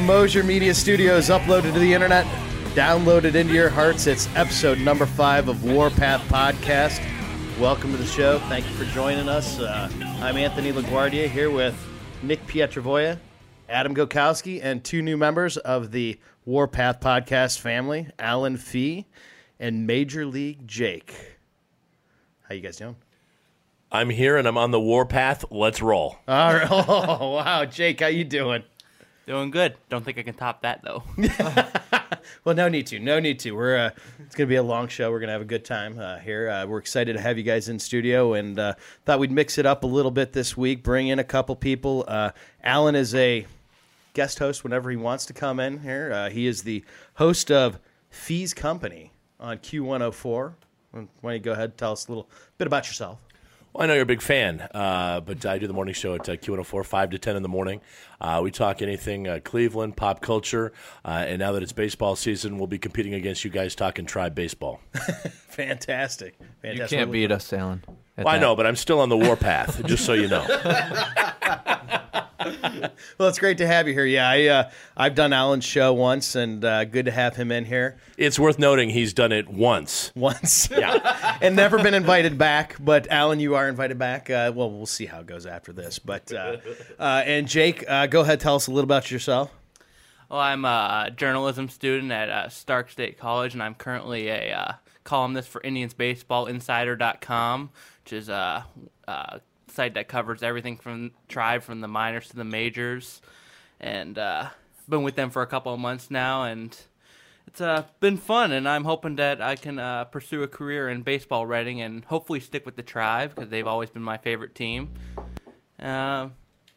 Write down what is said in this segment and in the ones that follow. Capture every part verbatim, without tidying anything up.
Mosier Media Studios, uploaded to the internet, downloaded into your hearts. It's episode number five of Warpath Podcast. Welcome to the show. Thank you for joining us. Uh, I'm Anthony LaGuardia here with Nick Pietravoia, Adam Gokowski, and two new members of the Warpath Podcast family, Alan Fee and Major League Jake. How you guys doing? I'm here and I'm on the Warpath. Let's roll. All right. Oh, wow. Jake, how you doing? Doing good. Don't think I can top that, though. Well, no need to. No need to. We're uh, it's going to be a long show. We're going to have a good time uh, here. Uh, we're excited to have you guys in studio, and uh, thought we'd mix it up a little bit this week, bring in a couple people. Uh, Alan is a guest host whenever he wants to come in here. Uh, he is the host of Fee's Company on Q one oh four. Why don't you go ahead and tell us a little bit about yourself? Well, I know you're a big fan, uh, but I do the morning show at uh, Q one oh four, five to ten in the morning. Uh, we talk anything uh, Cleveland, pop culture, uh, and now that it's baseball season, we'll be competing against you guys talking Tribe baseball. Fantastic. Fantastic. You can't beat us, Alan. Well, I know, but I'm still on the Warpath, just so you know. Well, it's great to have you here. Yeah, I, uh, I've done Alan's show once, and uh, good to have him in here. It's worth noting he's done it once. Once. Yeah. And never been invited back. But, Alan, you are invited back. Uh, well, we'll see how it goes after this. But uh, uh, And, Jake, uh, go ahead, tell us a little about yourself. Well, I'm a journalism student at uh, Stark State College, and I'm currently a uh, columnist for Indians Baseball Insider dot com, which is a, a site that covers everything from Tribe, from the minors to the majors. And uh, been with them for a couple of months now, and it's uh, been fun. And I'm hoping that I can uh, pursue a career in baseball writing and hopefully stick with the Tribe because they've always been my favorite team. Uh,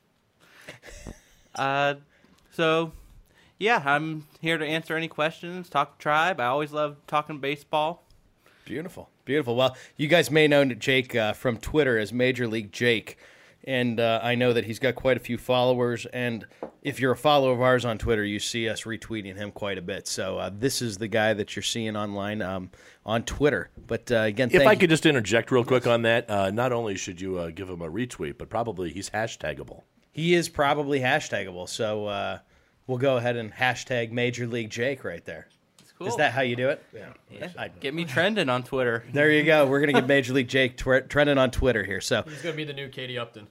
uh, so, yeah, I'm here to answer any questions, talk Tribe. I always love talking baseball. Beautiful. Beautiful. Well, you guys may know Jake uh, from Twitter as Major League Jake. And uh, I know that he's got quite a few followers. And if you're a follower of ours on Twitter, you see us retweeting him quite a bit. So uh, this is the guy that you're seeing online um, on Twitter. But uh, again, if thank I you. could just interject real quick on that, uh, not only should you uh, give him a retweet, but probably he's hashtagable. He is probably hashtagable. So uh, we'll go ahead and hashtag Major League Jake right there. Cool. Is that how you do it? Yeah. yeah. Get me trending on Twitter. There you go. We're going to get Major League Jake tw- trending on Twitter here. So he's going to be the new Katie Upton.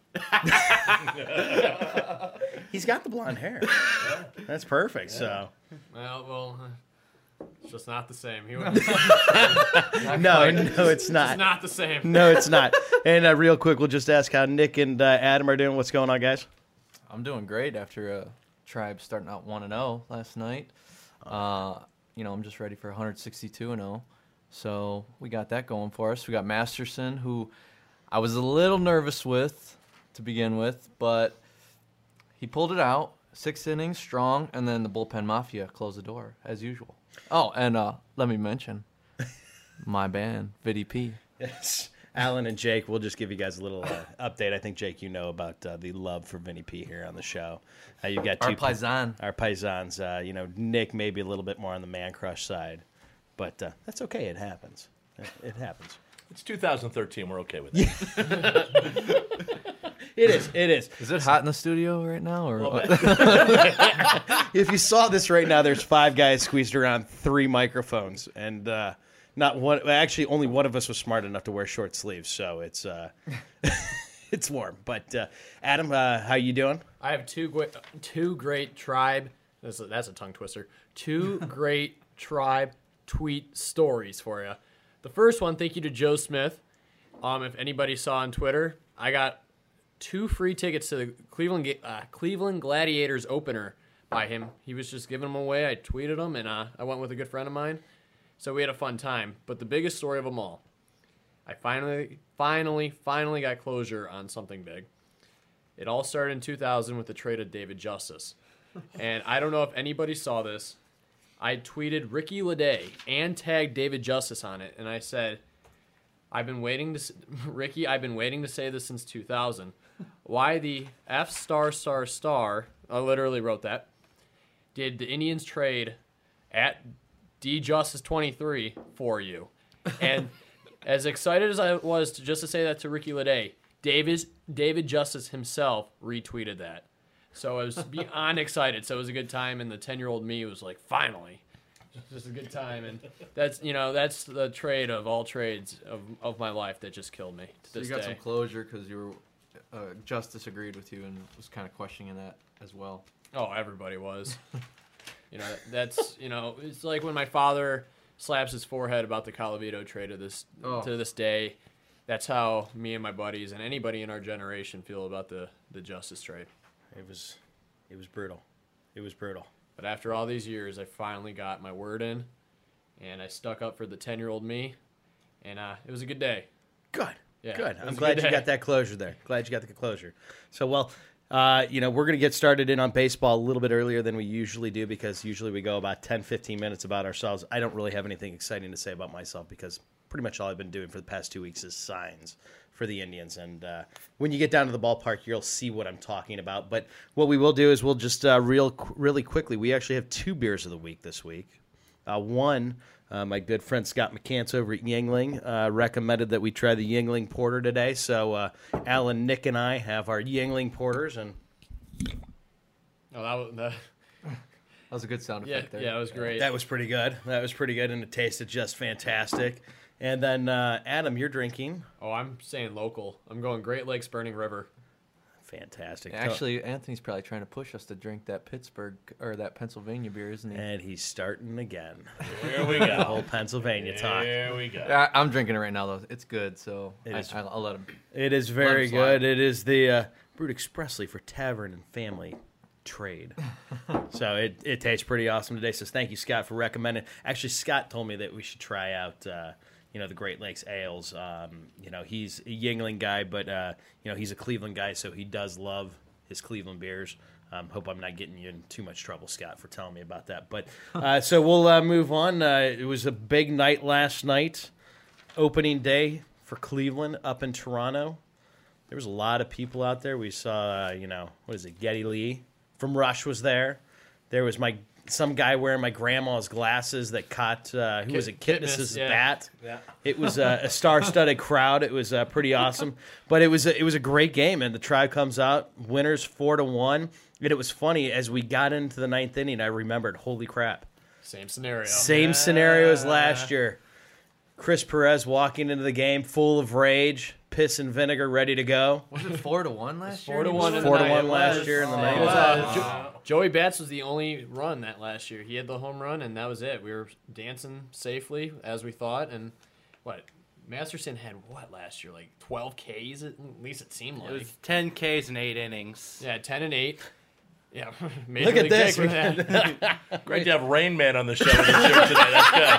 He's got the blonde hair. Yeah. That's perfect. Yeah. So Well, well, it's just not the same. He no, no, it's not. It's not the same. No, it's not. And uh, real quick, we'll just ask how Nick and uh, Adam are doing. What's going on, guys? I'm doing great after uh, Tribe starting out one and oh last night. Uh, you know, I'm just ready for one sixty-two and oh. So we got that going for us. We got Masterson, who I was a little nervous with to begin with, but he pulled it out. Six innings, strong, and then the bullpen mafia closed the door, as usual. Oh, and uh, let me mention my band, Vinny P. Yes. Alan and Jake, we'll just give you guys a little uh, update. I think, Jake, you know about uh, the love for Vinny P here on the show. Uh, you got two Our paisan. Our paisans. Uh, you know, Nick maybe a little bit more on the man crush side, but uh, that's okay. It happens. It, it happens. It's two thousand thirteen. We're okay with it. It is. It is. Is it hot in the studio right now? Or what? If you saw this right now, there's five guys squeezed around three microphones, and uh, not one. Actually, only one of us was smart enough to wear short sleeves, so it's uh, it's warm. But uh, Adam, uh, how you doing? I have two great, two great Tribe. That's a, that's a tongue twister. Two great Tribe tweet stories for you. The first one, thank you to Joe Smith. Um, if anybody saw on Twitter, I got two free tickets to the Cleveland uh, Cleveland Gladiators opener by him. He was just giving them away. I tweeted them, and uh, I went with a good friend of mine. So we had a fun time. But the biggest story of them all, I finally, finally, finally got closure on something big. It all started in two thousand with the trade of David Justice. And I don't know if anybody saw this. I tweeted Ricky Leday and tagged David Justice on it. And I said, I've been waiting to, Ricky, I've been waiting to say this since two thousand. Why the F star star star, I literally wrote that, did the Indians trade at D Justice twenty-three for you? And as excited as I was to just to say that to Ricky Leday, David, David Justice himself retweeted that. So I was beyond excited. So it was a good time, and the ten-year-old me was like, finally. Just a good time, and that's you know that's the trade of all trades of, of my life that just killed me to So this you got day. some closure because you were uh, just disagreed with you and was kind of questioning that as well. Oh, everybody was. you know that's you know it's like when my father slaps his forehead about the Calavito trade to this Oh. to this day. That's how me and my buddies and anybody in our generation feel about the the Justice trade. It was, it was brutal. It was brutal. But after all these years, I finally got my word in, and I stuck up for the ten-year-old me, and uh, it was a good day. Good. Yeah, Good. it was I'm a glad good you day. got that closure there. Glad you got the closure. So, well, uh, you know, we're going to get started in on baseball a little bit earlier than we usually do because usually we go about ten, fifteen minutes about ourselves. I don't really have anything exciting to say about myself because pretty much all I've been doing for the past two weeks is signs for the Indians. And uh, when you get down to the ballpark, you'll see what I'm talking about. But what we will do is we'll just uh, real really quickly, we actually have two beers of the week this week. Uh, one, uh, my good friend Scott McCants over at Yingling uh, recommended that we try the Yingling Porter today. So uh, Alan, Nick, and I have our Yingling Porters. And Oh, that was that, That was a good sound yeah, effect there. yeah, it was great. that was pretty good. That was pretty good, and it tasted just fantastic. And then, uh, Adam, you're drinking. Oh, I'm saying local. I'm going Great Lakes Burning River. Fantastic. Actually, Anthony's probably trying to push us to drink that Pittsburgh or that Pennsylvania beer, isn't he? And he's starting again. Here we The go. whole Pennsylvania talk. Here we go. I, I'm drinking it right now, though. It's good, so It I, is. I, I'll let him. It is very him slide. good. It is the uh, brewed expressly for tavern and family trade. So it, it tastes pretty awesome today. So thank you, Scott, for recommending. Actually, Scott told me that we should try out, uh, you know, the Great Lakes ales. Um, you know, he's a Yingling guy, but uh, you know, he's a Cleveland guy, so he does love his Cleveland beers. Um, hope I'm not getting you in too much trouble, Scott, for telling me about that. But uh, so we'll uh, move on. Uh, it was a big night last night, opening day for Cleveland up in Toronto. There was a lot of people out there. We saw, uh, you know, what is it, Geddy Lee from Rush was there. There was my some guy wearing my grandma's glasses that caught, uh, who was it, Kitness, Kitness's yeah. bat. Yeah. It was uh, a star-studded crowd. It was uh, pretty awesome, but it was a, it was a great game. And the Tribe comes out, winners four to one. And it was funny as we got into the ninth inning. I remembered, holy crap, Same scenario. same scenario as last year. Chris Perez walking into the game full of rage, piss and vinegar, ready to go. Was it four to one last year? Four to one in the Four to night. one It last was. year in the It night. was, uh, Jo- Joey Bats was the only run that last year. He had the home run, and that was it. We were dancing safely as we thought, and what Masterson had what last year, like twelve Ks at least it seemed It like. was ten Ks in eight innings. Yeah, ten and eight. Yeah, Look at this. Jake with that. Great to have Rain Man on the show this year today.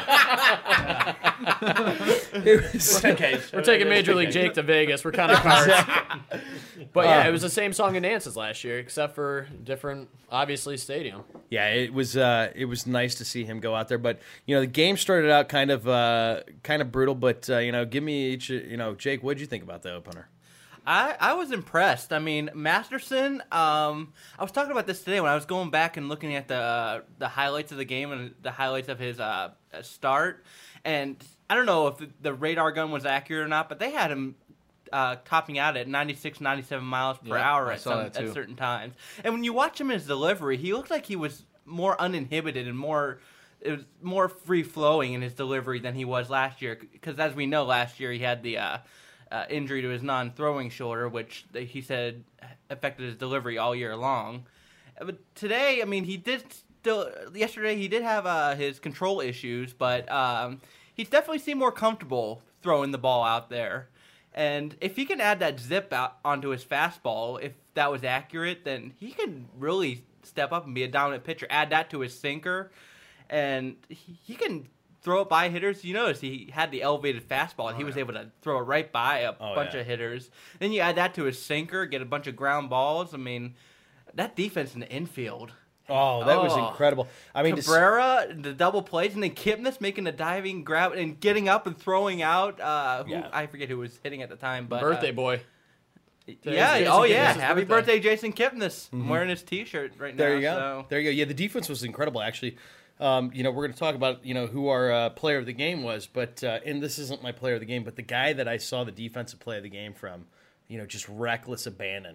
That's good. It was, Okay, We're taking Major League Jake to Vegas. We're kind of cards. But yeah, it was the same song and dances last year, except for different, obviously, stadium. yeah, it was uh, it was nice to see him go out there. But you know, the game started out kind of uh, kind of brutal. But uh, you know, give me each. You know, Jake, what did you think about the opener? I, I was impressed. I mean, Masterson. Um, I was talking about this today when I was going back and looking at the uh, the highlights of the game and the highlights of his uh, start. And I don't know if the, the radar gun was accurate or not, but they had him uh, topping out at ninety-six, ninety-seven miles per Yeah, hour I at saw some that too. at certain times. And when you watch him in his delivery, he looked like he was more uninhibited and more. It was more free flowing in his delivery than he was last year. Because as we know, last year he had the uh, uh, injury to his non-throwing shoulder, which they, he said affected his delivery all year long. But today, I mean, he did still. Yesterday, he did have uh, his control issues, but um, he's definitely seemed more comfortable throwing the ball out there. And if he can add that zip out onto his fastball, if that was accurate, then he can really step up and be a dominant pitcher. Add that to his sinker, and he, he can throw it by hitters. You notice he had the elevated fastball, and he was able to throw it right by a Oh, bunch yeah. of hitters. Then you add that to his sinker, get a bunch of ground balls. I mean, that defense in the infield. Oh, that was Oh. incredible. I mean, to s- Cabrera, the double plays, and then Kipnis making a diving grab and getting up and throwing out. Uh, who, Yeah. I forget who was hitting at the time, but Birthday uh, boy. yeah, Jason oh yeah, Kipnis' happy birthday. birthday, Jason Kipnis. I'm wearing his T-shirt right now. there you go. So. There you go. Yeah, the defense was incredible, actually. Um, you know, we're going to talk about, you know, who our uh, player of the game was, but, uh, and this isn't my player of the game, but the guy that I saw the defensive play of the game from, you know, just reckless abandon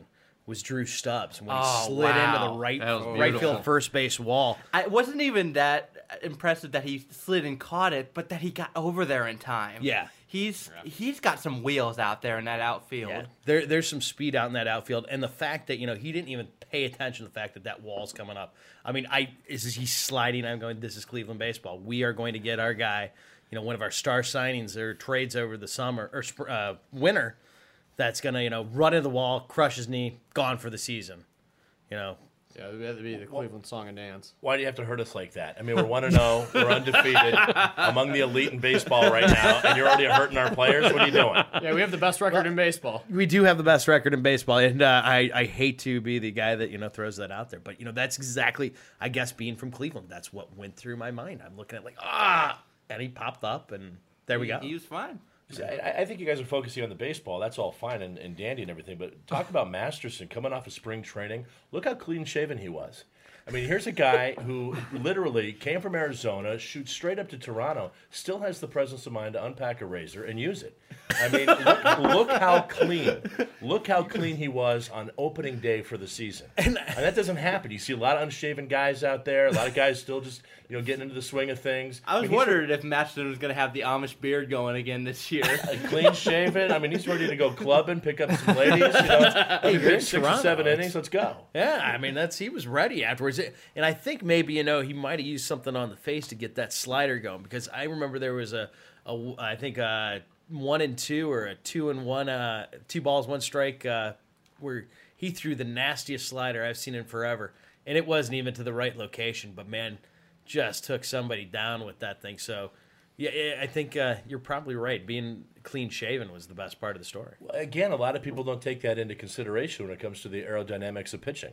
was Drew Stubbs when Oh, he slid wow. into the right That was right beautiful. field first base wall. I it wasn't even that impressive that he slid and caught it, but that he got over there in time. Yeah. He's he's got some wheels out there in that outfield. Yeah. There, there's some speed out in that outfield, and the fact that you know he didn't even pay attention to the fact that that wall's coming up. I mean, I is he sliding? I'm going. This is Cleveland baseball. We are going to get our guy. You know, one of our star signings or trades over the summer or sp- uh, winter. That's gonna you know run into the wall, crush his knee, gone for the season. You know. Yeah, it had to be the Cleveland song and dance. Why do you have to hurt us like that? I mean, we're one and zero, we're undefeated, among the elite in baseball right now, and you're already hurting our players. What are you doing? Yeah, we have the best record in baseball. We do have the best record in baseball, and uh, I, I hate to be the guy that you know throws that out there, but you know that's exactly, I guess, being from Cleveland, that's what went through my mind. I'm looking at like ah, and he popped up, and there we go. He, he was fine. See, I, I think you guys are focusing on the baseball. That's all fine and, and dandy and everything, but talk about Masterson coming off of spring training. Look how clean-shaven he was. I mean, here's a guy who literally came from Arizona, shoots straight up to Toronto, still has the presence of mind to unpack a razor and use it. I mean, look, look how clean. Look how clean he was on opening day for the season. And, and that doesn't happen. You see a lot of unshaven guys out there, a lot of guys still just, you know, getting into the swing of things. I was I mean, he's wondering if Masterson was going to have the Amish beard going again this year. clean shaven. I mean, he's ready to go clubbing, pick up some ladies. You know, hey, you're in six or Toronto. seven innings. Let's go. Yeah, I mean that's he was ready afterwards, and I think maybe you know he might have used something on the face to get that slider going because I remember there was a, a I think a one and two or a two and one, uh, two balls one strike uh, where he threw the nastiest slider I've seen in forever, and it wasn't even to the right location, but man, just took somebody down with that thing. So yeah, I think uh, you're probably right. Being clean shaven was the best part of the story. Well, again, a lot of people don't take that into consideration when it comes to the aerodynamics of pitching.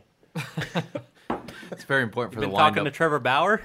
It's very important for Been the talking to windup. Trevor Bauer.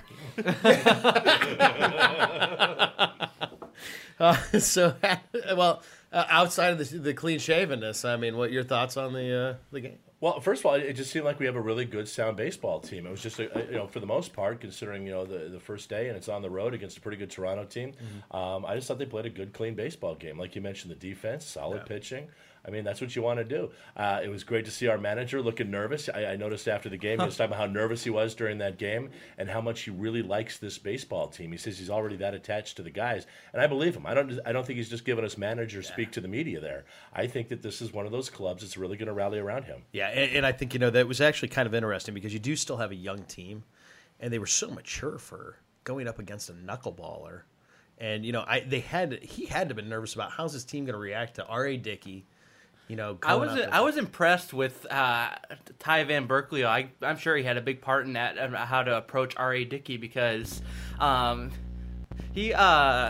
Uh, so, well, uh, outside of the, the clean shavenness, I mean, what your thoughts on the uh, the game? Well, first of all, it just seemed like we have a really good, sound baseball team. It was just, a, a- you know, for the most part, considering you know the, the first day and it's on the road against a pretty good Toronto team. Um, I just thought they played a good, clean baseball game. Like you mentioned, the defense, solid pitching. I mean, that's what you want to do. Uh, it was great to see our manager looking nervous. I, I noticed after the game, he was talking about how nervous he was during that game and how much he really likes this baseball team. He says he's already that attached to the guys, and I believe him. I don't. I don't think he's just giving us manager speak to the media there. I think that this is one of those clubs that's really going to rally around him. Yeah, and, and I think you know that was actually kind of interesting because you do still have a young team, and they were so mature for going up against a knuckleballer, and you know I they had he had to have been nervous about how's his team going to react to R A. Dickey. You know, I going was up with- I was impressed with uh, Ty Van Berkeley. I, I'm sure he had a big part in that, uh, how to approach R A. Dickey because um, he uh,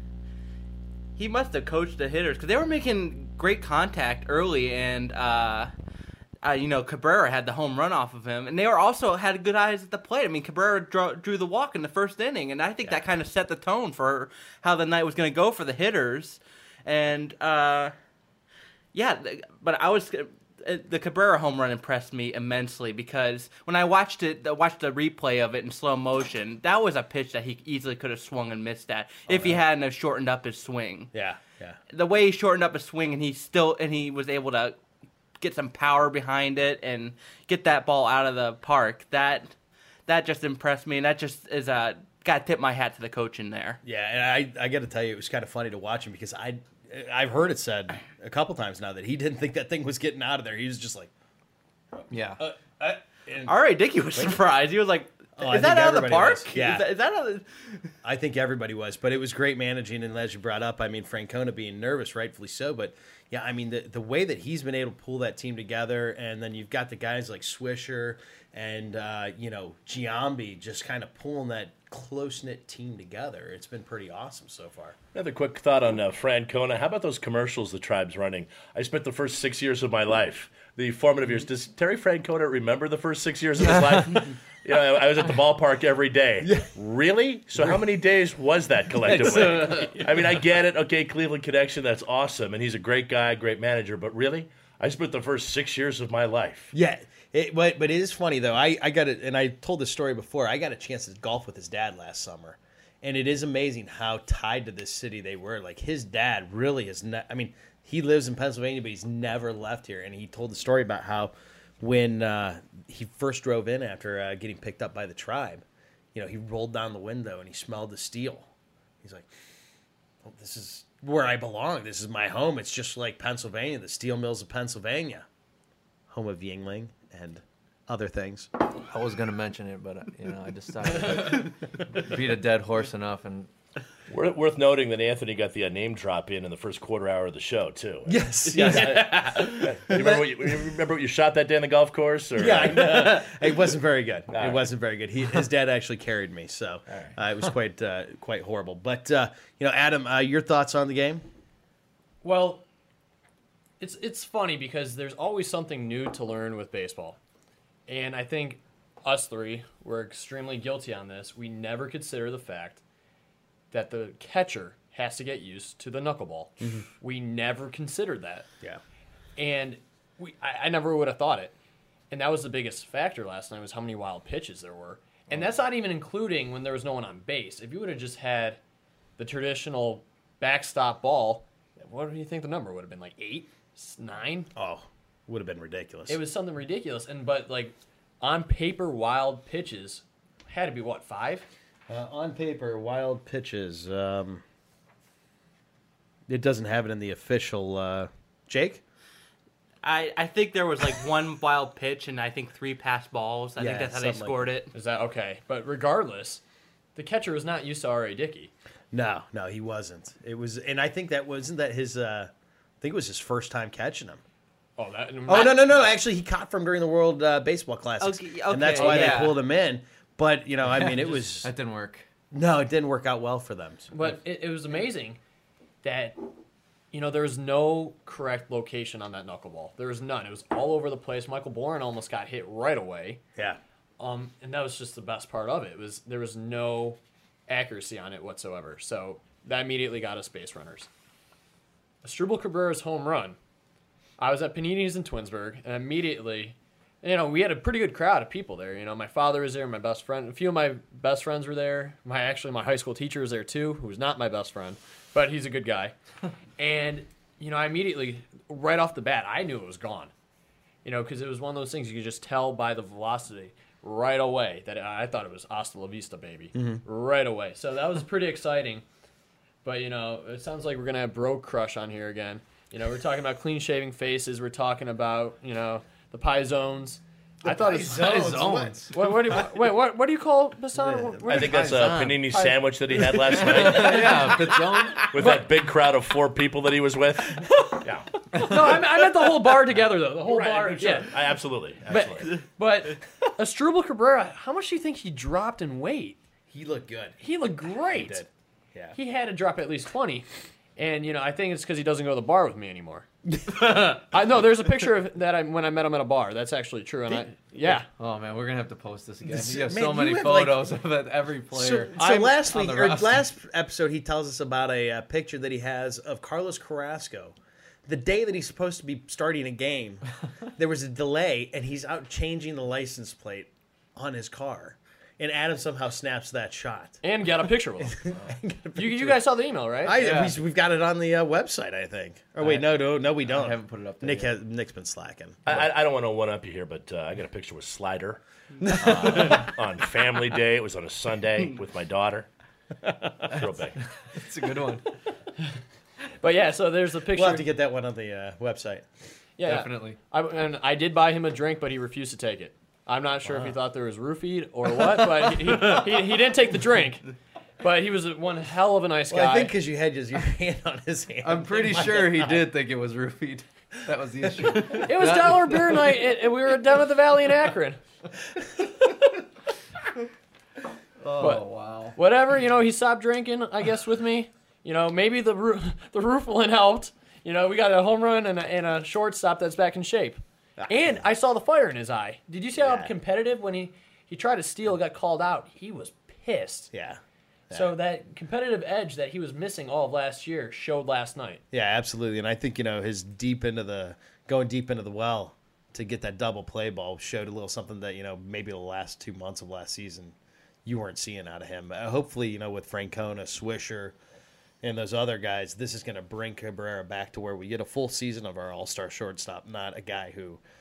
he must have coached the hitters because they were making great contact early, and uh, uh, you know Cabrera had the home run off of him, and they were also had good eyes at the plate. I mean, Cabrera drew, drew the walk in the first inning, and I think that kind of set the tone for how the night was going to go for the hitters, and. Uh, Yeah, but I was the Cabrera home run impressed me immensely because when I watched it, watched the replay of it in slow motion, that was a pitch that he easily could have swung and missed at if he hadn't have shortened up his swing. Yeah, yeah. The way he shortened up his swing and he still and he was able to get some power behind it and get that ball out of the park. That that just impressed me, and that just is a got to tip my hat to the coach in there. Yeah, and I I got to tell you, it was kind of funny to watch him because I I've heard it said a couple times now that he didn't think that thing was getting out of there. He was just like, Yeah. uh, uh, and All right, Dickey was surprised. He was like, Oh, I "Is that think out of the everybody park? was. Yeah. is that, is that out of the... I think everybody was, but it was great managing. And as you brought up, I mean, Francona being nervous, rightfully so. But yeah, I mean, the the way that he's been able to pull that team together, and then you've got the guys like Swisher and uh, you know Giambi just kind of pulling that close knit team together. It's been pretty awesome so far. Another quick thought on uh, Francona. How about those commercials the Tribe's running? I spent the first six years of my life, the formative years. Does Terry Francona remember the first six years of his life? You know, I was at the ballpark every day. Yeah. Really? So how many days was that collectively? I mean, I get it. Okay, Cleveland connection, that's awesome. And he's a great guy, great manager. But really? I spent the first six years of my life. Yeah, it, but but it is funny though. I, I got it, and I told this story before. I got a chance to golf with his dad last summer, and it is amazing how tied to this city they were. Like his dad really is not. I mean, he lives in Pennsylvania, but he's never left here. And he told the story about how when uh, he first drove in after uh, getting picked up by the Tribe, you know, he rolled down the window and he smelled the steel. He's like, well, this is where I belong. This is my home. It's just like Pennsylvania, the steel mills of Pennsylvania, home of Yingling and other things. I was gonna mention it, but uh, you know, I decided to beat a dead horse enough. And Worth, worth noting that Anthony got the uh, name drop in in the first quarter hour of the show too. Yes, yes. you, remember what you, you remember what you shot that day on the golf course? Or? Yeah, I know. It wasn't very good. All it right. wasn't very good. He, his dad actually carried me, so uh, it was quite uh, quite horrible. But uh, you know, Adam, uh, your thoughts on the game? Well, it's it's funny because there's always something new to learn with baseball. And I think us three were extremely guilty on this. We never consider the fact that the catcher has to get used to the knuckleball. Mm-hmm. We never considered that. Yeah. And we I, I never would have thought it. And that was the biggest factor last night was how many wild pitches there were. And that's not even including when there was no one on base. If you would have just had the traditional backstop ball, what do you think the number would have been? Like eight? Nine? Oh, would have been ridiculous. It was something ridiculous. And but like on paper, wild pitches had to be what, five? Uh, on paper, wild pitches. Um, it doesn't have it in the official. Uh, Jake? I, I think there was like one wild pitch and I think three pass balls. I Yeah, think that's how they something like scored it. Is that okay? But regardless, the catcher was not used to R A. Dickey. No, no, he wasn't. It was, and I think that wasn't that his. Uh, I think it was his first time catching him. Oh, that. Oh no, no, no! Actually, he caught from during the World uh, Baseball Classics, Okay, and that's okay, why yeah. they pulled him in. But you know, I mean, it was that didn't work. no, it didn't work out well for them. But it, it was amazing that, you know, there was no correct location on that knuckleball. There was none. It was all over the place. Michael Bourne almost got hit right away. Yeah, Um, and that was just the best part of it. Was there was no accuracy on it whatsoever. So that immediately got us base runners. Asdrubal Cabrera's home run. I was at Panini's in Twinsburg, and immediately, you know, we had a pretty good crowd of people there. You know, my father was there, my best friend, a few of my best friends were there. My actually my high school teacher was there too, who was not my best friend, but he's a good guy. And you know, I immediately, right off the bat, I knew it was gone. You know, because it was one of those things you could just tell by the velocity right away that I thought it was hasta la vista, baby, mm-hmm. right away. So that was pretty exciting. But you know, it sounds like we're gonna have Bro Crush on here again. You know, we're talking about clean shaving faces. We're talking about, you know, the pie zones. I thought it was pie zones, zones. What, what do you, wait, what, what do you call Basan? I think that's a panini sandwich that he had last night Yeah, Pizzone. with that big crowd of four people that he was with. Yeah, No, I, I meant the whole bar together, though. The whole bar. Sure. Yeah. I- absolutely, absolutely. But, but Asdrubal Cabrera, how much do you think he dropped in weight? he looked good. He looked great. He did. Yeah, He had to drop at least twenty. And, you know, I think it's because he doesn't go to the bar with me anymore. I know there's a picture of that I, when I met him at a bar. That's actually true. And I, yeah. Oh man, we're gonna have to post this again. This- You have man, so you many have, like- photos of it, every So, player. so I'm last on week the or roster. last episode, he tells us about a uh, picture that he has of Carlos Carrasco. The day that he's supposed to be starting a game, there was a delay, and he's out changing the license plate on his car. And Adam somehow snaps that shot. And got a picture with him. you, you guys saw the email, right? I, Yeah. we, we've got it on the uh, website, I think. Or wait, I- no, no, no, we don't. I haven't put it up there Nick yet. has Nick's been slacking. I, I- I don't want to one up you here, but uh, I got a picture with Slider uh, on Family Day. It was on a Sunday with my daughter. It's real big. It's a good one. But yeah, so there's the picture. We'll have to get that one on the uh, website. yeah, yeah. Definitely. I, and I did buy him a drink, but he refused to take it. I'm not sure if he thought there was roofied or what, but he, he, he, he didn't take the drink. But he was one hell of a nice guy. Well, I think because you had just your hand on his hand. I'm pretty sure he did think it was roofied. That was the issue. it was dollar beer night, and, and we were down at the Valley in Akron. Oh But- wow. Whatever, you know, he stopped drinking, I guess, with me. You know, maybe the roo- the roofling helped. You know, we got a home run and a, and a shortstop that's back in shape. And I saw the fire in his eye. Did you see how Yeah. competitive when he, he tried to steal, got called out? He was pissed. Yeah. So that competitive edge that he was missing all of last year showed last night. Yeah, absolutely. And I think, you know, his deep into the going deep into the well to get that double play ball showed a little something that, you know, maybe the last two months of last season you weren't seeing out of him. Uh, hopefully, you know, with Francona, Swisher, and those other guys, this is going to bring Cabrera back to where we get a full season of our all-star shortstop, not a guy who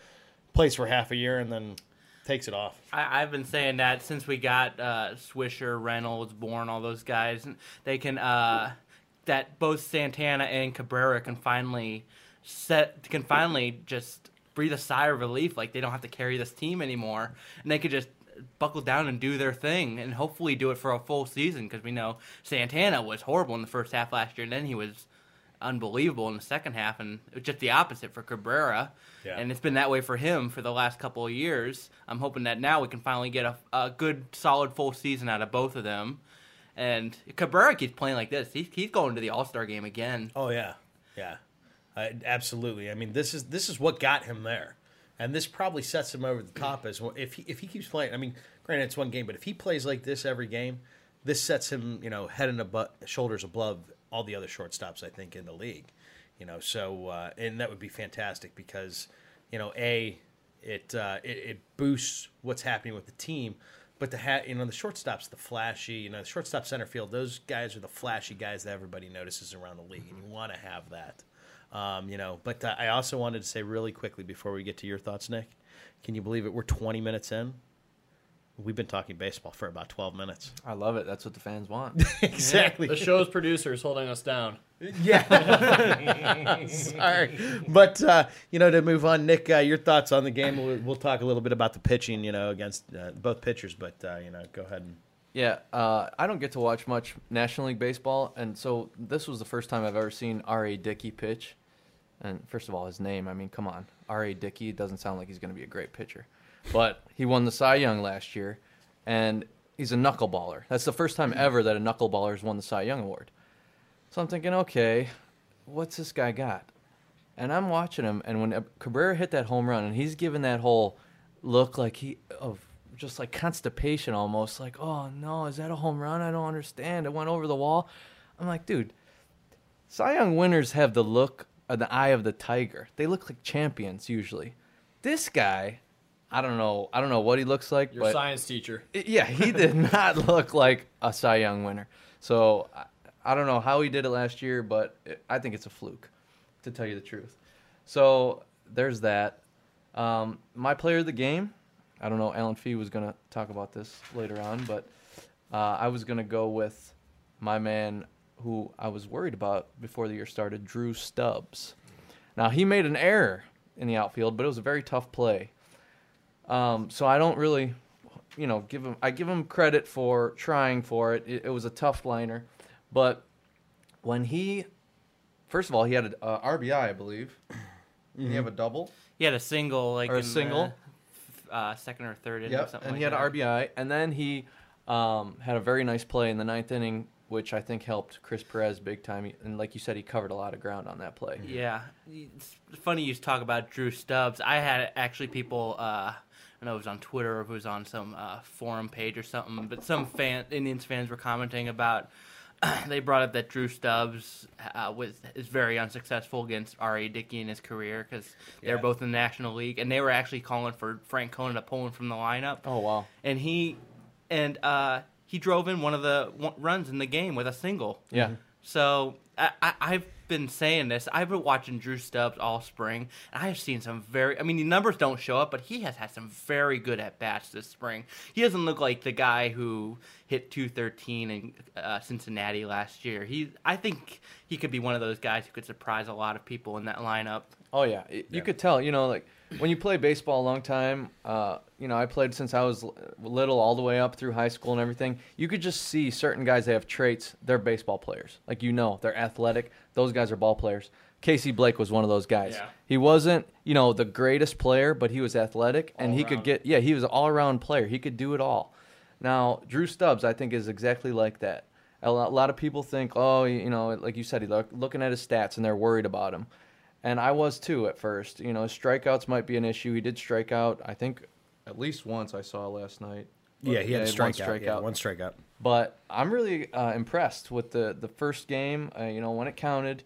plays for half a year and then takes it off. I, I've been saying that since we got uh, Swisher, Reynolds, Bourne, all those guys. They can uh, that both Santana and Cabrera can finally set can finally just breathe a sigh of relief. Like they don't have to carry this team anymore, and they could just buckle down and do their thing, and hopefully do it for a full season. Because we know Santana was horrible in the first half last year, and then he was unbelievable in the second half, and it was just the opposite for Cabrera. Yeah. And it's been that way for him for the last couple of years. I'm hoping that now we can finally get a, a good, solid full season out of both of them. And Cabrera keeps playing like this. He's, he's going to the All-Star game again. Oh yeah, yeah, uh, absolutely. I mean, this is this is what got him there, and this probably sets him over the top as well. If he, if he keeps playing, I mean, granted it's one game, but if he plays like this every game, this sets him, you know, head and above, shoulders above all the other shortstops I think in the league. You know, so uh, and that would be fantastic because, you know, a it, uh, it it boosts what's happening with the team, but the ha- you know the shortstops, the flashy, you know, the shortstop, center field, those guys are the flashy guys that everybody notices around the league, and you want to have that, um, you know. But uh, I also wanted to say really quickly before we get to your thoughts, Nick, can you believe it? We're twenty minutes in. We've been talking baseball for about twelve minutes. I love it. That's what the fans want. Exactly. The show's producer is holding us down. Yeah. Sorry. But, uh, you know, to move on, Nick, uh, your thoughts on the game. We'll, we'll talk a little bit about the pitching, you know, against uh, both pitchers. But, uh, you know, go ahead. And... Yeah, uh, I don't get to watch much National League Baseball, and so this was the first time I've ever seen R A. Dickey pitch. And first of all, his name, I mean, come on. R A. Dickey doesn't sound like he's going to be a great pitcher. But he won the Cy Young last year, and he's a knuckleballer. That's the first time ever that a knuckleballer has won the Cy Young Award. So I'm thinking, okay, what's this guy got? And I'm watching him, and when Cabrera hit that home run, and he's giving that whole look like he of just like constipation almost, like, oh, no, is that a home run? I don't understand. It went over the wall. I'm like, dude, Cy Young winners have the look of the eye of the tiger. They look like champions usually. This guy... I don't know. I don't know what he looks like. Your but science teacher. It, yeah, he did not look like a Cy Young winner. So I, I don't know how he did it last year, but it, I think it's a fluke, to tell you the truth. So there's that. Um, my player of the game, I don't know. Alan Fee was going to talk about this later on, but uh, I was going to go with my man who I was worried about before the year started, Drew Stubbs. Now, he made an error in the outfield, but it was a very tough play. Um, so I don't really, you know, give him. I give him credit for trying for it. It, it was a tough liner, but when he, first of all, he had an uh, R B I, I believe. Mm-hmm. Did he have a double? He had a single, like or a in single, the, uh, second or third inning. Yep. Or something And like he had that. an R B I, and then he um, had a very nice play in the ninth inning, which I think helped Chris Perez big time. He, and like you said, he covered a lot of ground on that play. Yeah, it's funny you talk about Drew Stubbs. I had actually people. Uh, I know it was on Twitter or it was on some uh, forum page or something, but some fan Indians fans were commenting about. They brought up that Drew Stubbs uh, was is very unsuccessful against R A. Dickey in his career because they're Yeah. both in the National League, and they were actually calling for Frank Conan to pull him from the lineup. Oh wow! And he and uh, he drove in one of the one, runs in the game with a single. Yeah. So I, I, I've been saying this. I've been watching Drew Stubbs all spring, and I have seen some very. I mean, the numbers don't show up, but he has had some very good at bats this spring. He doesn't look like the guy who hit two thirteen in uh, Cincinnati last year. He, I think he could be one of those guys who could surprise a lot of people in that lineup. Oh yeah, It- you Yeah. could tell. You know, like when you play baseball a long time. Uh, you know, I played since I was l- little, all the way up through high school and everything. You could just see certain guys that have traits. They're baseball players. Like you know, they're athletic. Those guys are ball players. Casey Blake was one of those guys. Yeah. He wasn't, you know, the greatest player, but he was athletic and he could All-around. get. Yeah, he was an all-around player. He could do it all. Now, Drew Stubbs, I think, is exactly like that. A lot, a lot of people think, oh, you know, like you said, he look, looking at his stats and they're worried about him. And I was too at first. You know, his strikeouts might be an issue. He did strike out, I think, at least once I saw last night. Yeah, he had a one strikeout. Yeah, one strikeout. But I'm really uh, impressed with the, the first game. Uh, you know, when it counted,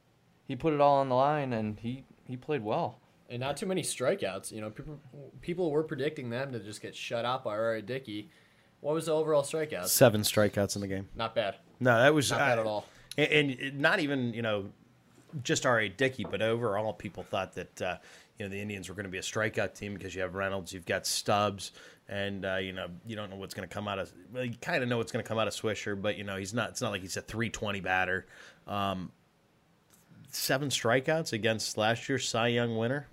he put it all on the line, and he, he played well. And not too many strikeouts. You know, people people were predicting them to just get shut out by R A. Dickey. What was the overall strikeouts? Seven strikeouts in the game. Not bad. No, that was Not bad uh, at all. And, and not even, you know, just R A. Dickey, but overall, people thought that, uh, you know the Indians were going to be a strikeout team because you have Reynolds, you've got Stubbs, and uh, you know you don't know what's going to come out of. Well, you kind of know what's going to come out of Swisher, but you know he's not. It's not like he's a three twenty batter. Um, seven strikeouts against last year's Cy Young winner.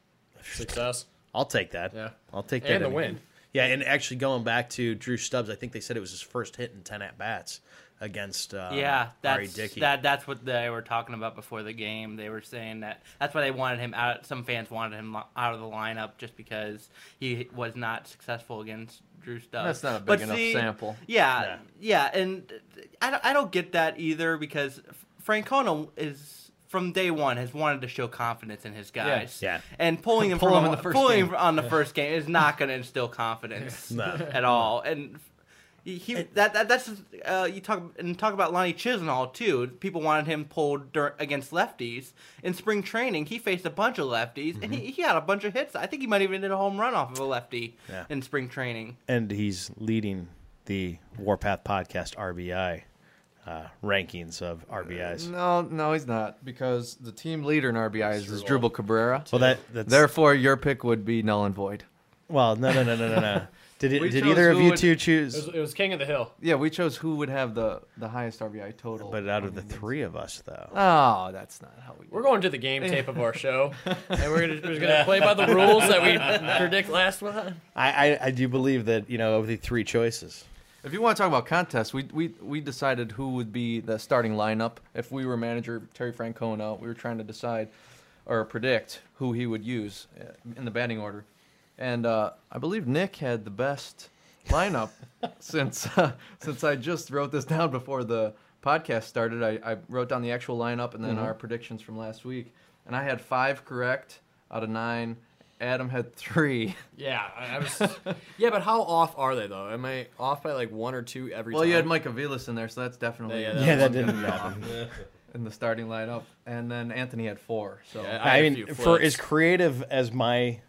Success. I'll take that. Yeah. I'll take that. And the any- win. Yeah, and actually going back to Drew Stubbs, I think they said it was his first hit in ten at bats against uh, Yeah, Ari that's Dickey. that. That's what they were talking about before the game. They were saying that that's why they wanted him out. Some fans wanted him lo- out of the lineup just because he was not successful against Drew Stubbs. That's not a big But enough see, sample. Yeah, Yeah. yeah, and I don't, I don't get that either because Francona is from day one has wanted to show confidence in his guys. Yeah. and pulling him Pull from him in the first pulling game. on the first game is not going to instill confidence No. at all. And he, he that, that that's uh, you talk and talk about Lonnie Chisenhall too. People wanted him pulled dur- against lefties in spring training. He faced a bunch of lefties and he, he had a bunch of hits. I think he might even hit a home run off of a lefty Yeah. in spring training. And he's leading the Warpath Podcast R B I uh, rankings of R B Is. No, no, he's not because the team leader in R B I is, is Dribble Cabrera. Well, that that's Therefore, your pick would be null and void. well, no, no, no, no, no, no. Did it, We did chose either of who you would- two It choose? was, it was King of the Hill. Yeah, we chose who would have the, the highest R B I total. But out of the three of us, though, Oh, that's not how we do We're going to the game tape of our show, and we're gonna, we're gonna play by the rules that we predict last one. I, I I do believe that you know of the three choices. If you want to talk about contests, we, we we decided who would be the starting lineup. If we were manager Terry Francona, we were trying to decide or predict who he would use uh, in the batting order. And uh, I believe Nick had the best lineup since uh, since I just wrote this down before the podcast started. I, I wrote down the actual lineup and then our predictions from last week. And I had five correct out of nine. Adam had three. Yeah, I, I was. Yeah, but how off are they though? Am I off by like one or two every Well, time? you had Mike Aviles in there, so that's definitely Yeah, Yeah, that was didn't off. happen. in the starting lineup. And then Anthony had four. So Yeah, I, had a mean, few for flips. as creative as my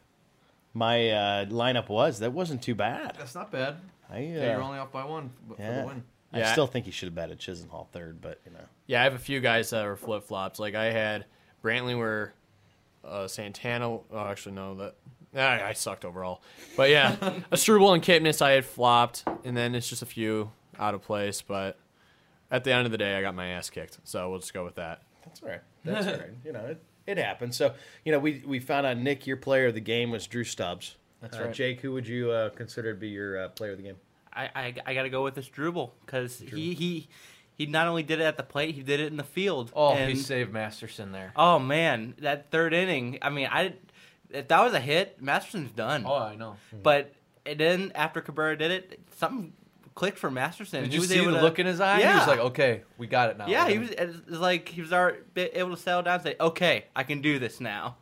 my uh, lineup was, that wasn't too bad. that's not bad. I uh, Yeah, you're only off by one f- for yeah. the win. I Yeah. still think he should have batted Chisenhall third, but you know. Yeah, I have a few guys that were flip flops. Like I had Brantley where uh, Santana. Oh, actually no, that I, I sucked overall. But yeah, Asdrubal and Kipnis I had flopped, and then it's just a few out of place. But at the end of the day, I got my ass kicked, so we'll just go with that. That's all right. That's all right. You know, it, it happens. So, you know, we we found out Nick, your player of the game was Drew Stubbs. That's Uh, right. Jake, who would you uh, consider to be your uh, player of the game? I, I, I got to go with this Drupal because he, he he not only did it at the plate, he did it in the field. Oh, and, he saved Masterson there. oh man, that third inning. I mean, I if that was a hit, Masterson's done. Oh, I know. But and then after Cabrera did it, something clicked for Masterson. Did He you was see able the to- look in his eye? Yeah. He was like, okay, we got it now. Yeah, We're he gonna- was it was like he was already able to settle down and say, okay, I can do this now.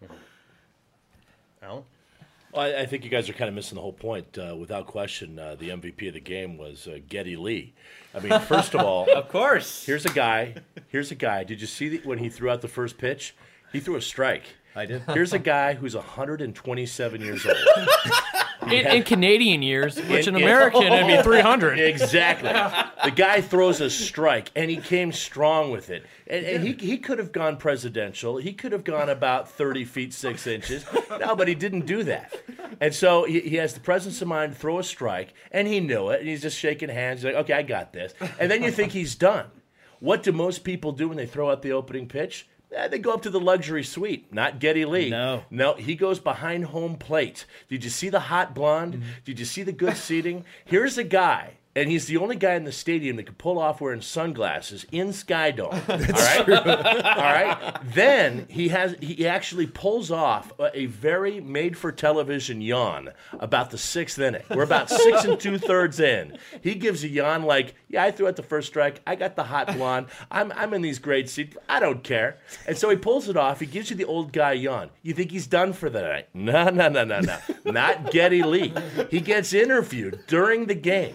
Alan? Well, I, I think you guys are kind of missing the whole point. Uh, without question, uh, the M V P of the game was uh, Geddy Lee. I mean, first of all, Of course. here's a guy. Here's a guy. Did you see the, when he threw out the first pitch? He threw a strike. I did. Here's a guy who's one hundred twenty-seven years old. In, in Canadian years, which in In- in- American it'd be three hundred. Exactly. The guy throws a strike, and he came strong with it. And, and he he could have gone presidential. He could have gone about thirty feet six inches. No, but he didn't do that. And so he, he has the presence of mind to throw a strike, and he knew it. And he's just shaking hands. He's like, okay, I got this. And then you think he's done. What do most people do when they throw out the opening pitch? Eh, they go up to the luxury suite, not Geddy Lee. No. No, he goes behind home plate. Did you see the hot blonde? Mm-hmm. Did you see the good seating? Here's a guy, and he's the only guy in the stadium that could pull off wearing sunglasses in Sky Dome. That's all right? true. All right? Then he has he actually pulls off a, a very made-for-television yawn about the sixth inning. We're about six and two-thirds in. He gives a yawn like, yeah, I threw out the first strike. I got the hot blonde. I'm I'm in these great seats. I don't care. And so he pulls it off. He gives you the old guy yawn. You think he's done for the night. No, no, no, no, no. Not Geddy Lee. He gets interviewed during the game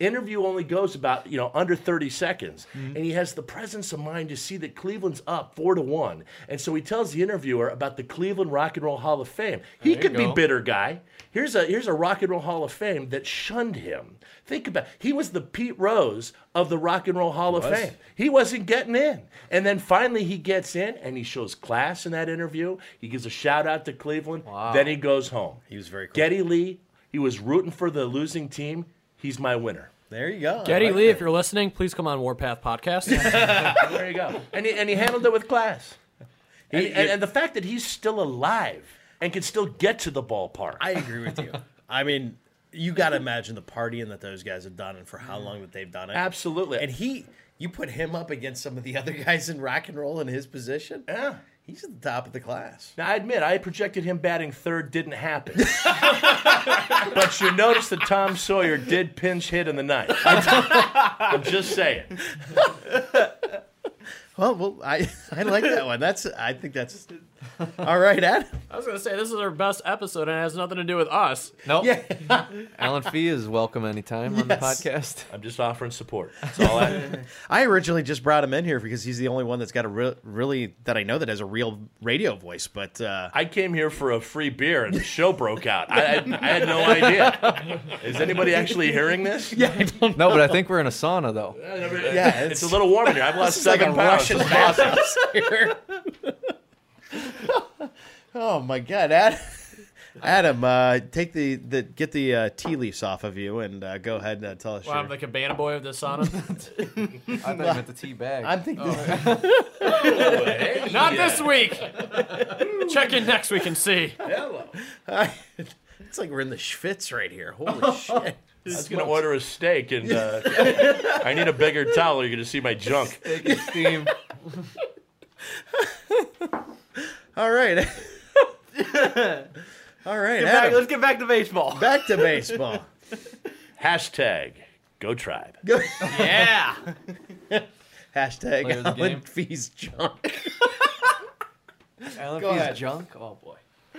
Interview only goes about, you know, under thirty seconds. Mm-hmm. And he has the presence of mind to see that Cleveland's up four to one. And so he tells the interviewer about the Cleveland Rock and Roll Hall of Fame. He There you could be go. bitter guy. Here's a here's a Rock and Roll Hall of Fame that shunned him. Think about he was the Pete Rose of the Rock and Roll Hall of was. Fame. He wasn't getting in. And then finally he gets in and he shows class in that interview. He gives a shout out to Cleveland. Wow. Then he goes home. He was very cool. Geddy Lee, he was rooting for the losing team. He's my winner. There you go. Geddy I like Lee, that. if you're listening, please come on Warpath Podcast. There you go. And he, and he handled it with class. And, He- and, and the fact that he's still alive and can still get to the ballpark. I agree with you. I mean, you got to imagine the partying that those guys have done and for how long that they've done it. Absolutely. And he, you put him up against some of the other guys in rock and roll in his position. Yeah. He's at the top of the class. Now, I admit, I projected him batting third, didn't happen. But you notice that Tom Sawyer did pinch hit in the ninth. I'm just saying. Well, well, I I like that one. That's I think that's all right, Adam. I was going to say, this is our best episode, and it has nothing to do with us. Nope. Yeah. Alan Fee is welcome anytime on the Yes. podcast. I'm just offering support. That's all I I originally just brought him in here because he's the only one that's got a re- really that I know that has a real radio voice. But uh, I came here for a free beer, and the show broke out. I, I, I had no idea. Is anybody actually hearing this? yeah, I don't No, but I think we're in a sauna though. Yeah, it's, a little warm in here. I've lost This is like seven a pounds. Russian It's awesome. bathhouse here. Oh my God, Adam! Adam, uh, take the, the get the uh, tea leaves off of you and uh, go ahead and uh, tell us. Well, your... I'm the cabana boy of the sauna. I thought you meant the tea bag. I'm thinking. Not this week. Check in next week and see. Hello. It's like we're in the Schwitz right here. Holy shit! I was going to order a steak, and uh, I need a bigger towel. You're going to see my junk. Taking steam. All right. All right, Get back, Adam. let's get back to baseball. Back to baseball. Hashtag Go Tribe. Yeah. Hashtag Player of the Alan game. Fee's junk. Alan Go Fee's ahead. junk. Oh boy.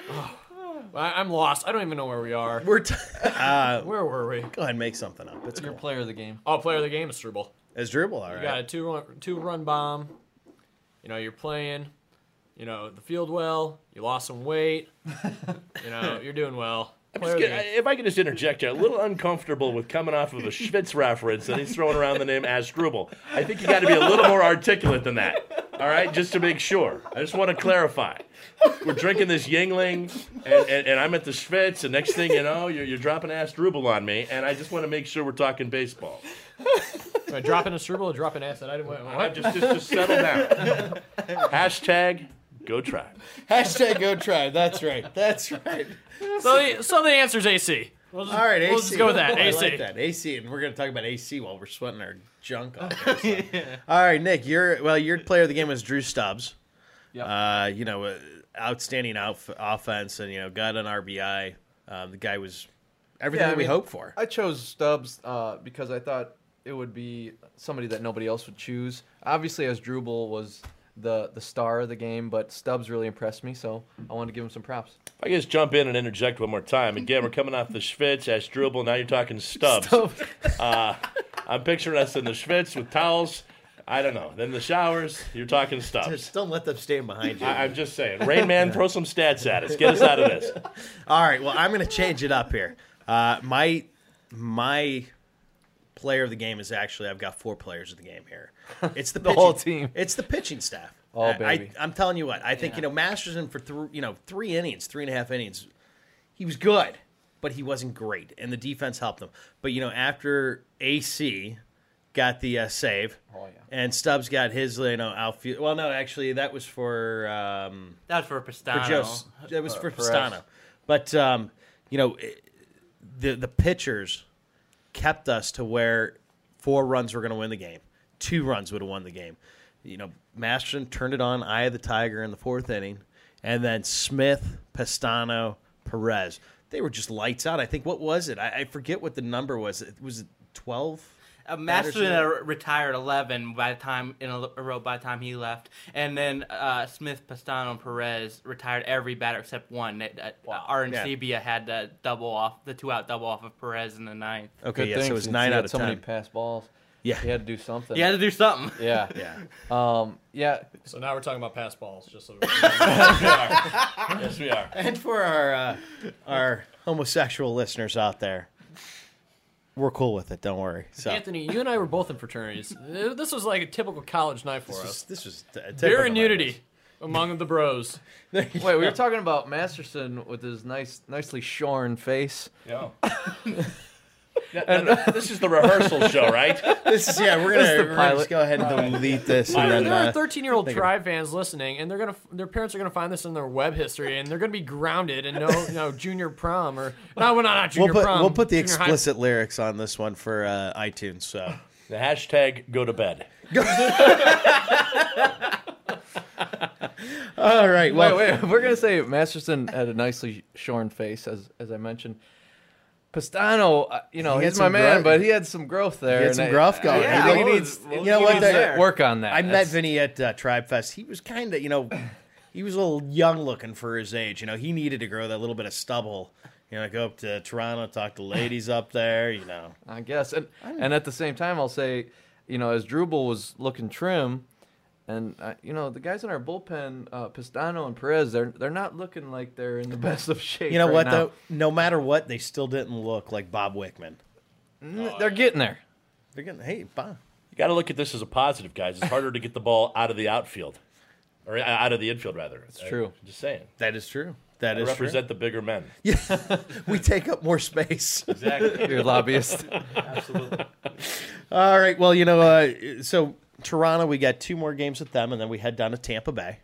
I- I'm lost. I don't even know where we are. We're t- uh, Where were we? go ahead and make something up. It's Your cool. player of the game. Oh, player of the game is Struble. It's dribble, all You right. got a two run, two run bomb. You know, you're playing, you know, the field well. You lost some weight. You know, you're doing well. I'm Player just of the gonna- game. if I could just interject here, a little uncomfortable with coming off of a Schwitz reference and he's throwing around the name Asdrubal. I think you got to be a little more articulate than that. All right, just to make sure. I just want to clarify. We're drinking this Yingling, and, and, and I'm at the Schwitz, and next thing you know, you're, you're dropping Asdrubal on me, and I just want to make sure we're talking baseball. Am I dropping a Struble or dropping acid? I didn't. What? Uh, Just, just, just settle down. Hashtag Go Tribe. Hashtag Go Tribe. That's right. That's right. So the so the answer's A C. We'll just, All right, we'll A C. just go with that. I A C. like that. A C, and we're going to talk about A C while we're sweating our junk off. here, so. All right, Nick, your well, your player of the game was Drew Stubbs. Yep. Uh, you know, uh, outstanding out- offense, and you know, got an R B I. Um, the guy was everything Yeah, I that we mean, hoped for. I chose Stubbs uh, because I thought it would be somebody that nobody else would choose. Obviously, as Drubal was the the star of the game, but Stubbs really impressed me, so I wanted to give him some props. If I can just jump in and interject one more time. Again, we're coming off the Schwitz, Asdrubal, now you're talking Stubbs. Uh, I'm picturing us in the Schwitz with towels. I don't know. Then the showers, you're talking Stubbs. Just don't let them stand behind you. I, I'm just saying. Rain Man, throw some stats at us. Get us out of this. All right, well, I'm going to change it up here. Uh, my my player of the game is actually I've got four players of the game here. It's the, The pitching, whole team. It's the pitching staff. Oh, I- baby. I, I'm telling you what. I think you know Masterson for th- you know three innings, three and a half innings. He was good, but he wasn't great, and the defense helped him. But you know after A C got the uh, save, Oh, yeah. and Stubbs got his you know outfield. Well, no, actually that was for. Um, That was for for Pistano. Joe. That was for Perez. Pistano. But um, you know, it- the the pitchers kept us to where four runs were going to win the game. Two runs would have won the game. You know, Masterson turned it on, eye of the tiger in the fourth inning, and then Smith, Pistano, Perez. They were just lights out. I think what was it? I, I forget what the number was. It was twelve. Uh, Masterson had retired eleven by the time in a row by the time he left, and then uh, Smith, Pastano, and Perez retired every batter except one. Uh, wow. Arencibia yeah. had the double off, the two out double off of Perez in the ninth. Okay, Good yeah, so it was nine out of so ten. Many pass balls. Yeah, he had to do something. He had to do something. Yeah, yeah, um, yeah. So now we're talking about pass balls, just so. Yes, we are. And for our uh, our homosexual listeners out there, we're cool with it. Don't worry. So. Anthony, you and I were both in fraternities. This was like a typical college night for this us. Was, this was a beer and unity among the bros. Wait, we were talking about Masterson with his nice, nicely shorn face. Yeah. And this is the rehearsal show, right? This is yeah. We're gonna, This is the we're gonna pilot. just go ahead and delete this. There, And then, there are uh, thirteen-year-old Tribe fans listening, and they're gonna, their parents are gonna find this in their web history, and they're gonna be grounded and no, no junior prom or no, well, not, not junior we'll put prom. we'll put the junior high- explicit lyrics on this one for uh, iTunes. So The hashtag go to bed. all right. Well, wait, wait. We're gonna say Masterson had a nicely shorn face, as as I mentioned. Pastano, uh, you know, He had he's my some man, growth. but he had some growth there. He had and some I- growth going. Yeah, He I think did. he needs, You he know what, needs the- to work on that. I met That's- Vinny at uh, Tribe Fest. He was kind of, you know, he was a little young looking for his age. You know, he needed to grow that little bit of stubble. You know, go up to Toronto, talk to ladies up there. You know, I guess, and and at the same time, I'll say, you know, as Drupal was looking trim, and uh, you know, the guys in our bullpen, uh, Pastano and Perez, they're they're not looking like they're in the best of shape. you know right what now. though? No matter what, they still didn't look like Bob Wickman. N- they're getting there. They're getting hey Bob. You got to look at this as a positive, guys. It's harder to get the ball out of the outfield, or uh, out of the infield, rather. It's true. Just saying. That is true. That I is represent the bigger men. true. Yeah, we take up more space. Exactly. You're a lobbyist. Absolutely. All right. Well, you know, uh, so Toronto, we got two more games with them, and then we head down to Tampa Bay.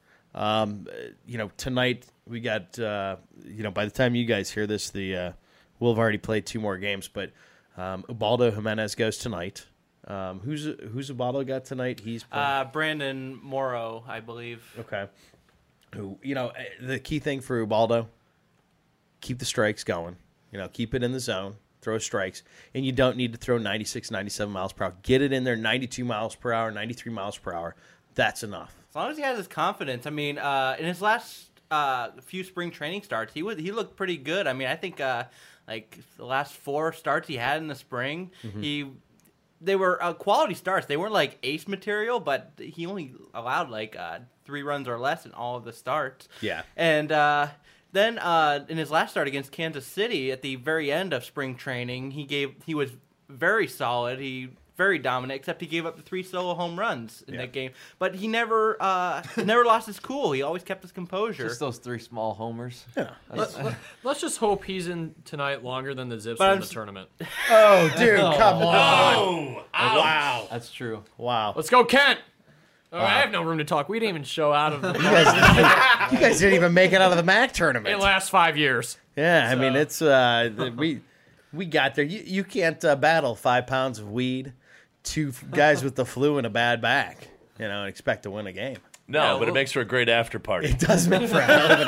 Um, uh, you know, tonight we got. Uh, you know, by the time you guys hear this, the uh, we'll have already played two more games. But um, Ubaldo Jimenez goes tonight. Um, who's who's Ubaldo got tonight? He's playing. Uh, Brandon Morrow, I believe. Okay. Who you know the key thing for Ubaldo, keep the strikes going. You know, keep it in the zone, throw strikes, and you don't need to throw ninety-six, ninety-seven miles per hour. Get it in there, ninety-two miles per hour, ninety-three miles per hour. That's enough. As long as he has his confidence. I mean, uh, in his last uh, few spring training starts, he was he looked pretty good. I mean, I think uh, like the last four starts he had in the spring, Mm-hmm. he they were uh, quality starts. They weren't like ace material, but he only allowed like uh, three runs or less in all of the starts. Yeah. And uh, then uh, in his last start against Kansas City, at the very end of spring training, he gave he was very solid. He very dominant, except he gave up the three solo home runs in Yeah. that game. But he never uh, never lost his cool. He always kept his composure. Just those three small homers. Yeah. That's- Let's just hope he's in tonight longer than the Zips But win I'm the s- tournament. Oh, dude, come on! Oh, wow. That's true. Wow. Let's go, Kent. Oh, I have no room to talk. We didn't even show out of the You guys, you guys didn't even make it out of the M A C in tournament. the last five years. Yeah, I mean it's uh, we we got there. You you can't uh, battle five pounds of weed, two guys with the flu and a bad back, you know, and expect to win a game. No, Yeah, but it well- makes for a great after party. It does make for a hell of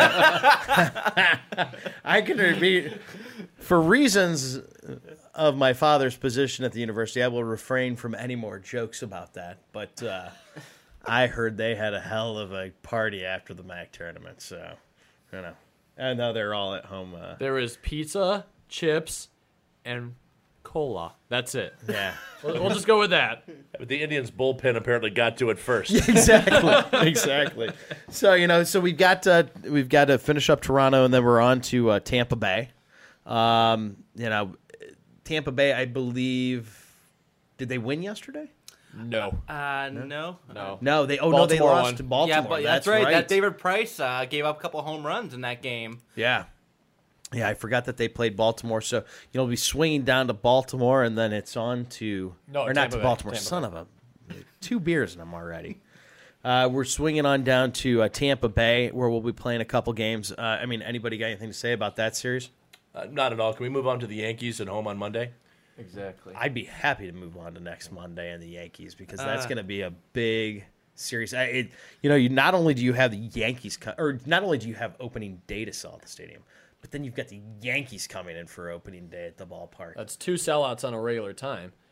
an I can repeat, for reasons of my father's position at the university, I will refrain from any more jokes about that. But uh, I heard they had a hell of a party after the M A C tournament, so you know, I know they're all at home. Uh, There was pizza, chips, and cola. That's it. yeah, We'll, we'll just go with that. But the Indians' bullpen apparently got to it first. exactly, exactly. So you know, so we've got to we've got to finish up Toronto, and then we're on to uh, Tampa Bay. Um, you know, Tampa Bay, I believe, did they win yesterday? No. Uh, no. No. No, they. Oh no, they Baltimore lost won. to Baltimore. Yeah, but that's, right. That David Price uh, gave up a couple home runs in that game. Yeah, yeah. I forgot that they played Baltimore. So you'll be swinging down to Baltimore, and then it's on to No, or not Tampa to Bay, Baltimore. Tampa Son Bay. of a two beers and I'm already. Uh, we're swinging on down to uh, Tampa Bay, where we'll be playing a couple games. Uh, I mean, anybody got anything to say about that series? Uh, not at all. Can we move on to the Yankees at home on Monday? Exactly. I'd be happy to move on to next Monday and the Yankees because that's Uh. going to be a big series. I, it, you know, you not only do you have the Yankees, co- or not only do you have opening day to sell at the stadium, but then you've got the Yankees coming in for opening day at the ballpark. That's two sellouts on a regular time.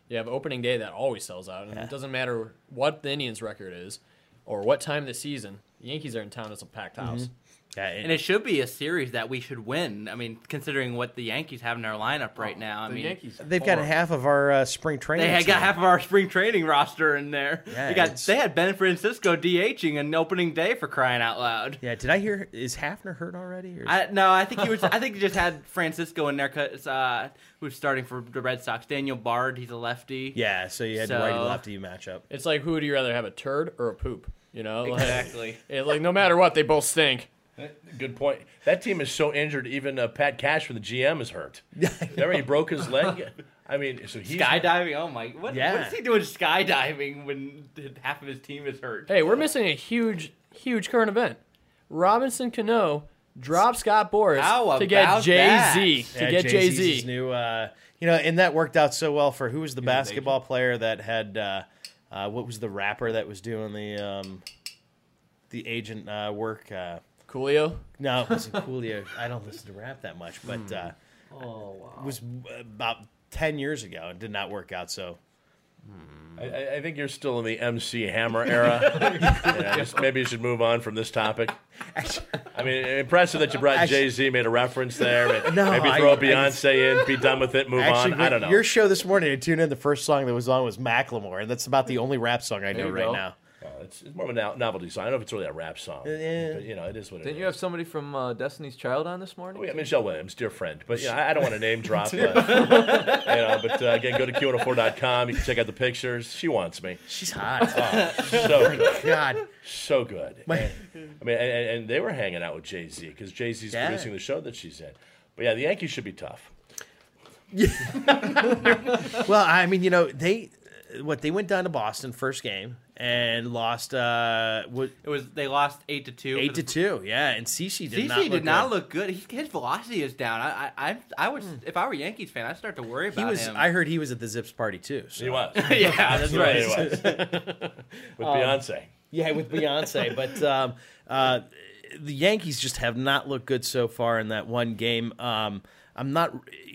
You have opening day that always sells out, and Yeah. it doesn't matter what the Indians' record is or what time of the season. The Yankees are in town. It's a packed house. Mm-hmm. Yeah, And it should be a series that we should win. I mean, considering what the Yankees have in their lineup right now. I the mean, Yankees. they've got half of our uh, spring training. they had got team. half of our spring training roster in there. Yeah, they got it's- they had Ben Francisco DHing an opening day for crying out loud. Yeah, did I hear? Is Hafner hurt already? Or is- I, no, I think he was. I think he just had Francisco in there because uh, who's starting for the Red Sox. Daniel Bard, he's a lefty. yeah, so you had So- righty lefty matchup. It's like, who would you rather have, a turd or a poop? You know, Like, Exactly. it, like no matter what, they both stink. Good point. That team is so injured. Even uh, Pat Cash, from the G M, is hurt. Remember, he broke his leg. I mean, so he's Skydiving. Oh my! What, Yeah. what is he doing skydiving when half of his team is hurt? Hey, we're missing a huge, huge current event. Robinson Cano dropped Scott Boras How to get about Jay Z. that? To Yeah, get Jay Jay-Z's Z. his new, uh, you know, and that worked out so well for who was the basketball player that had, uh, uh, what was the rapper that was doing the um, the agent uh, work? Uh, Coolio. no, it wasn't Coolio. I don't listen to rap that much, but uh, Oh wow. it was about ten years ago and did not work out. So I- I, I think you're still in the M C Hammer era. yeah, just maybe you should move on from this topic. I mean, impressive that you brought Actually- Jay Z, made a reference there. Maybe, No, maybe I- throw I- Beyonce in, be done with it, move actually, on. I don't know. your show this morning, I tuned in. The first song that was on was Macklemore, and that's about the only rap song I know you right go. now. Uh, it's, it's more of a no- novelty song. I don't know if it's really a rap song, Yeah. but you know, it is what it Didn't is. you have somebody from uh, Destiny's Child on this morning? Oh, yeah, Michelle Williams, dear friend. But yeah, I, I don't want to name drop. But, you know, but uh, again, go to Q one oh four dot com. You can check out the pictures. She wants me. She's hot. So good. God. So good. And- I mean, and, and they were hanging out with Jay Z because Jay Z's Yeah. producing the show that she's in. But yeah, the Yankees should be tough. Well, I mean, you know, they what they went down to Boston first game and lost uh what It was they lost eight to two. eight to two. Yeah, and Cece did C C not did look not good. look good. He, his velocity is down. I, I, I, I was if I were a Yankees fan, I'd start to worry about He was. him. I heard he was at the Zips party too. So. He was. yeah, that's right. He was. With Beyonce. Yeah, with Beyonce. But um, uh, the Yankees just have not looked good so far in that one game. Um, I'm not.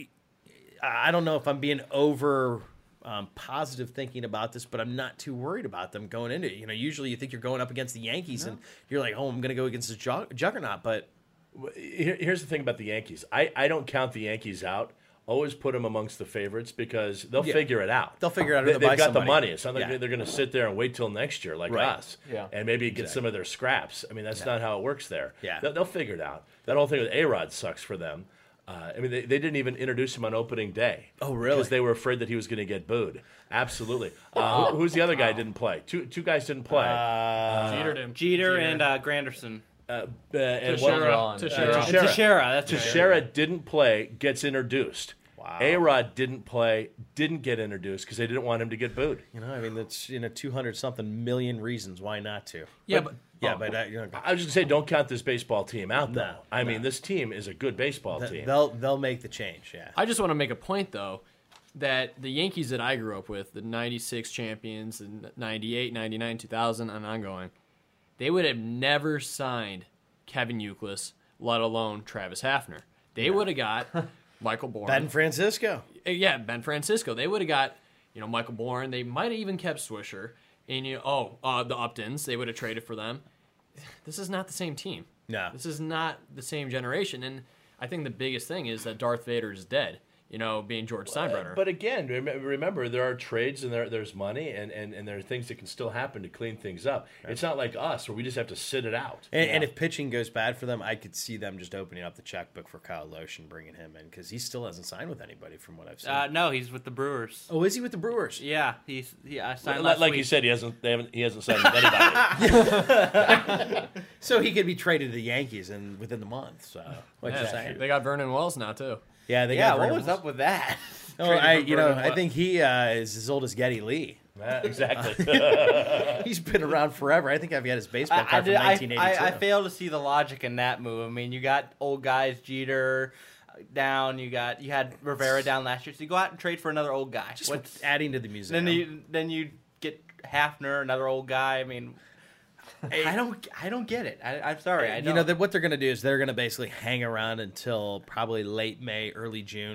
I don't know if I'm being over um, positive thinking about this, but I'm not too worried about them going into it. You know, usually you think you're going up against the Yankees and you're like, oh, I'm going to go against this jug- juggernaut. But Here, here's the thing about the Yankees. I, I don't count the Yankees out. Always put them amongst the favorites because they'll Yeah. figure it out. They'll figure it out. They, They'll they've buy got somebody. the money. It's not like Yeah. they're going to sit there and wait till next year like Right. us. Yeah. And maybe get some of their scraps. I mean, that's not how it works there. Yeah. They'll, they'll figure it out. That whole thing with A-Rod sucks for them. Uh, I mean, they, they didn't even introduce him on opening day. Oh, really? Because they were afraid that he was going to get booed. Absolutely. Uh, who, who's the other guy who didn't play? Two two guys didn't play. Uh, Jeter didn't. Jeter and uh, Granderson. Uh, uh, and Teixeira. what- Teixeira. Uh, And Teixeira. Teixeira, that's right. Teixeira didn't play, gets introduced. Wow. A-Rod didn't play, didn't get introduced because they didn't want him to get booed. you know, I mean, that's you know, two hundred something million reasons why not to. Yeah, but Yeah, but uh, you know, I was just say, don't count this baseball team out, though. I mean, this team is a good baseball team. they'll they'll make the change. Yeah. I just want to make a point, though, that the Yankees that I grew up with, the ninety-six champions, the ninety-eight, ninety-nine, two thousand, and ongoing, they would have never signed Kevin Youkilis, let alone Travis Hafner. They would have got Michael Bourne. Ben Francisco. Uh, yeah, Ben Francisco. They would have got, you know, Michael Bourne. They might have even kept Swisher. And, you know, oh, uh, the Uptons, they would have traded for them. This is not the same team. No. This is not the same generation. And I think the biggest thing is that Darth Vader is dead, you know, being George Steinbrenner. But again, rem- remember, there are trades and there, there's money and, and, and there are things that can still happen to clean things up. It's not like us where we just have to sit it out. And, and if pitching goes bad for them, I could see them just opening up the checkbook for Kyle Loesch and bringing him in because he still hasn't signed with anybody from what I've seen. Uh, no, he's with the Brewers. oh, is he with the Brewers? Yeah, he's yeah. I signed Like, last like week. you said, he hasn't, they haven't, he hasn't signed with anybody. So he could be traded to the Yankees and within the month. So what Yeah, you're saying? they got Vernon Wells now, too. Yeah, they yeah, got what Vernon was Wells. up with that? Oh, Trading I for you know Vernon I Wells. think he uh, is as old as Geddy Lee. Yeah, exactly. He's been around forever. I think I've got his baseball I, I, card did, from I, nineteen eighty-two. I, I fail to see the logic in that move. I mean, you got old guys, Jeter uh, down. You got you had Rivera down last year. So you go out and trade for another old guy. Just What's, adding to the museum. then you then you get Hafner, another old guy. I mean, I don't I don't get it. I, I'm sorry. I you don't. know that what they're going to do is they're going to basically hang around until probably late May, early June,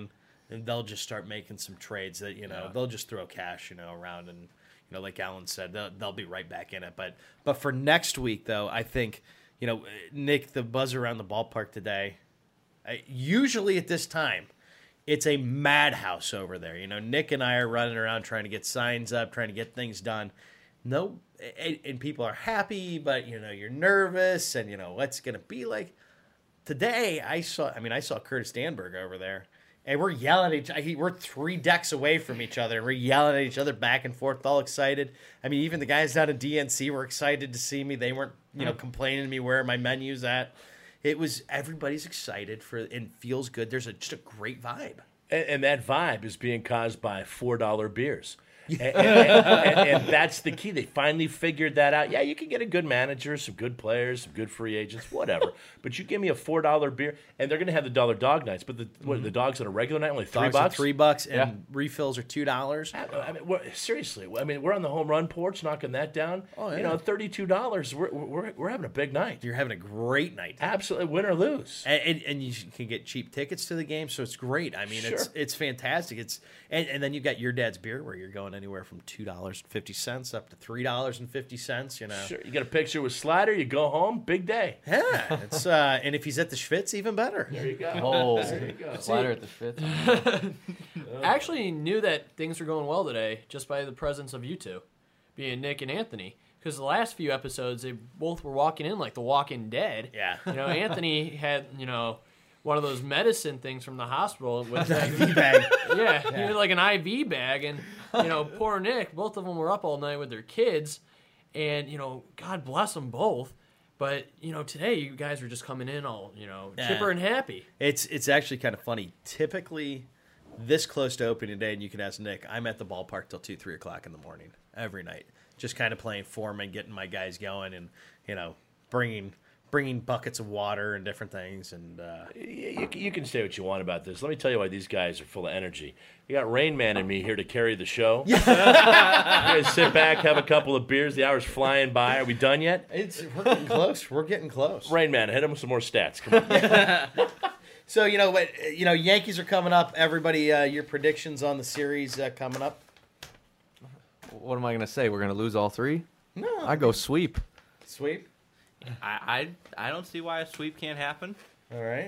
and they'll just start making some trades that, you know, Yeah. they'll just throw cash, you know, around and, you know, like Alan said, they'll, they'll be right back in it. But but for next week, though, I think, you know, Nick, the buzz around the ballpark today, I, usually at this time, it's a madhouse over there. You know, Nick and I are running around trying to get signs up, trying to get things done. No, and, and people are happy, but, you know, you're nervous and, you know, what's going to be like. Today, I saw, I mean, I saw Curtis Danberg over there, and we're yelling at each other. We're three decks away from each other, and we're yelling at each other back and forth, all excited. I mean, even the guys down at D N C were excited to see me. They weren't, you know, complaining to me where my menu's at. It was, everybody's excited for, and feels good. There's a, just a great vibe. And, and that vibe is being caused by four dollar beers. and, and, and, and that's the key. They finally figured that out. Yeah, you can get a good manager, some good players, some good free agents, whatever. But you give me a four dollar beer, and they're going to have the dollar dog nights. But the what, the dogs on a regular night only three Dogs are bucks. three bucks, and Yeah. refills are two dollars. I I mean, we're, seriously. I mean, we're on the home run porch, knocking that down. Oh, You yeah. know, thirty-two dollars. We're, we're we're having a big night. You're having a great night. Absolutely, win or lose. And, and, and you can get cheap tickets to the game, so it's great. I mean, it's Sure. it's fantastic. It's and, and then you've got your dad's beer, where you're going anywhere from two dollars and fifty cents up to three dollars and fifty cents. You know, Sure, you get a picture with Slider. You go home, big day. yeah. It's uh, and if he's at the Schwitz, even better. There you go. Oh, There you go. slider at the fifth. I actually knew that things were going well today just by the presence of you two, being Nick and Anthony. Because the last few episodes, they both were walking in like the Walking Dead. Yeah. You know, Anthony had, you know, one of those medicine things from the hospital with like, Bag. yeah, he had like an I V bag, and you know, poor Nick. Both of them were up all night with their kids, and you know, God bless them both. But you know, today you guys were just coming in all, you know, Yeah. chipper and happy. It's it's actually kind of funny. Typically, this close to opening day, and you can ask Nick, I'm at the ballpark till two, three o'clock in the morning every night, just kind of playing form and getting my guys going, and you know, bringing bringing buckets of water and different things, and uh, You, you can say what you want about this. Let me tell you why these guys are full of energy. You got Rain Man and me here to carry the show. You guys sit back, have a couple of beers. The hour's flying by. Are we done yet? it's we're getting close. We're getting close. Rain Man, hit him with some more stats. Come on. So you know what? You know, Yankees are coming up. Everybody, uh, your predictions on the series uh, coming up? What am I gonna say? We're gonna lose all three? No, I go sweep. sweep. I, I I don't see why a sweep can't happen. All right,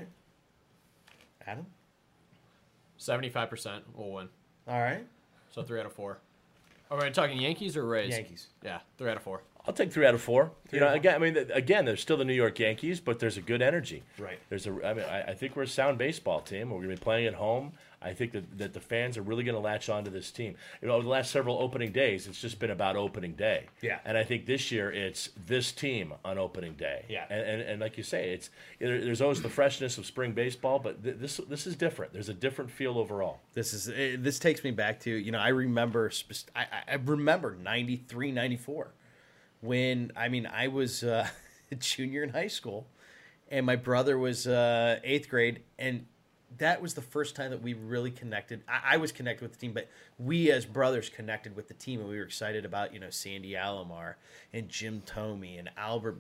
Adam. Seventy-five percent will win. All right, So three out of four. Are we talking Yankees or Rays? Yankees. Yeah, three out of four. I'll take three out of four. Three you know, out of again, I mean, th- again, there's still the New York Yankees, but there's a good energy. Right. There's a. I mean, I, I think we're a sound baseball team. We're going to be playing at home. I think that, that the fans are really going to latch onto this team. You know, over the last several opening days, it's just been about opening day. Yeah. And I think this year it's this team on opening day. Yeah. And and, and like you say, it's there, there's always the freshness of spring baseball, but th- this this is different. There's a different feel overall. This is it, this takes me back to, you know, I remember spec- I, I I remember ninety-three, ninety-four when, I mean, I was uh, a junior in high school, and my brother was uh, eighth grade, and that was the first time that we really connected. I, I was connected with the team, but we as brothers connected with the team, and we were excited about, you know, Sandy Alomar and Jim Thome and Albert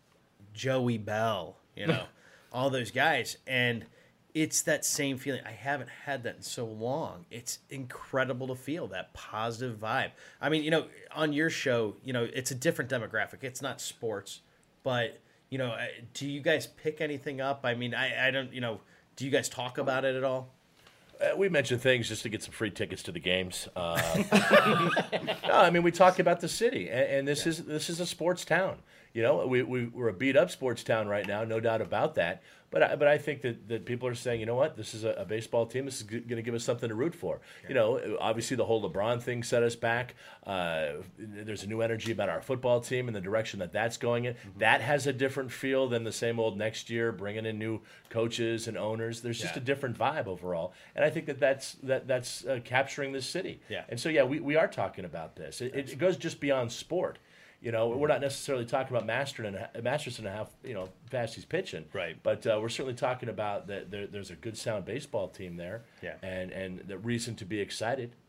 Joey Bell, you know, all those guys. And it's that same feeling. I haven't had that in so long. It's incredible to feel that positive vibe. I mean, you know, on your show, you know, it's a different demographic. It's not sports, but, you know, uh, do you guys pick anything up? I mean, I, I don't, you know, do you guys talk about it at all? Uh, we mentioned things just to get some free tickets to the games. Uh, no, I mean we talk about the city, and, and this is this is a sports town. You know, we, we we're a beat up sports town right now, no doubt about that. But I, but I think that, that people are saying, you know what, this is a, a baseball team. This is g- going to give us something to root for. You know, obviously the whole LeBron thing set us back. Uh, there's a new energy about our football team and the direction that that's going in. Mm-hmm. That has a different feel than the same old next year, bringing in new coaches and owners. There's just Yeah. a different vibe overall, and I think that that's that that's uh, capturing this city. Yeah. And so yeah, we, we are talking about this. It, it, it goes just beyond sport. You know, we're not necessarily talking about Masterson and Masterson and how you know fast he's pitching, Right. But uh, we're certainly talking about that there, there's a good, sound baseball team there, Yeah. and and the reason to be excited.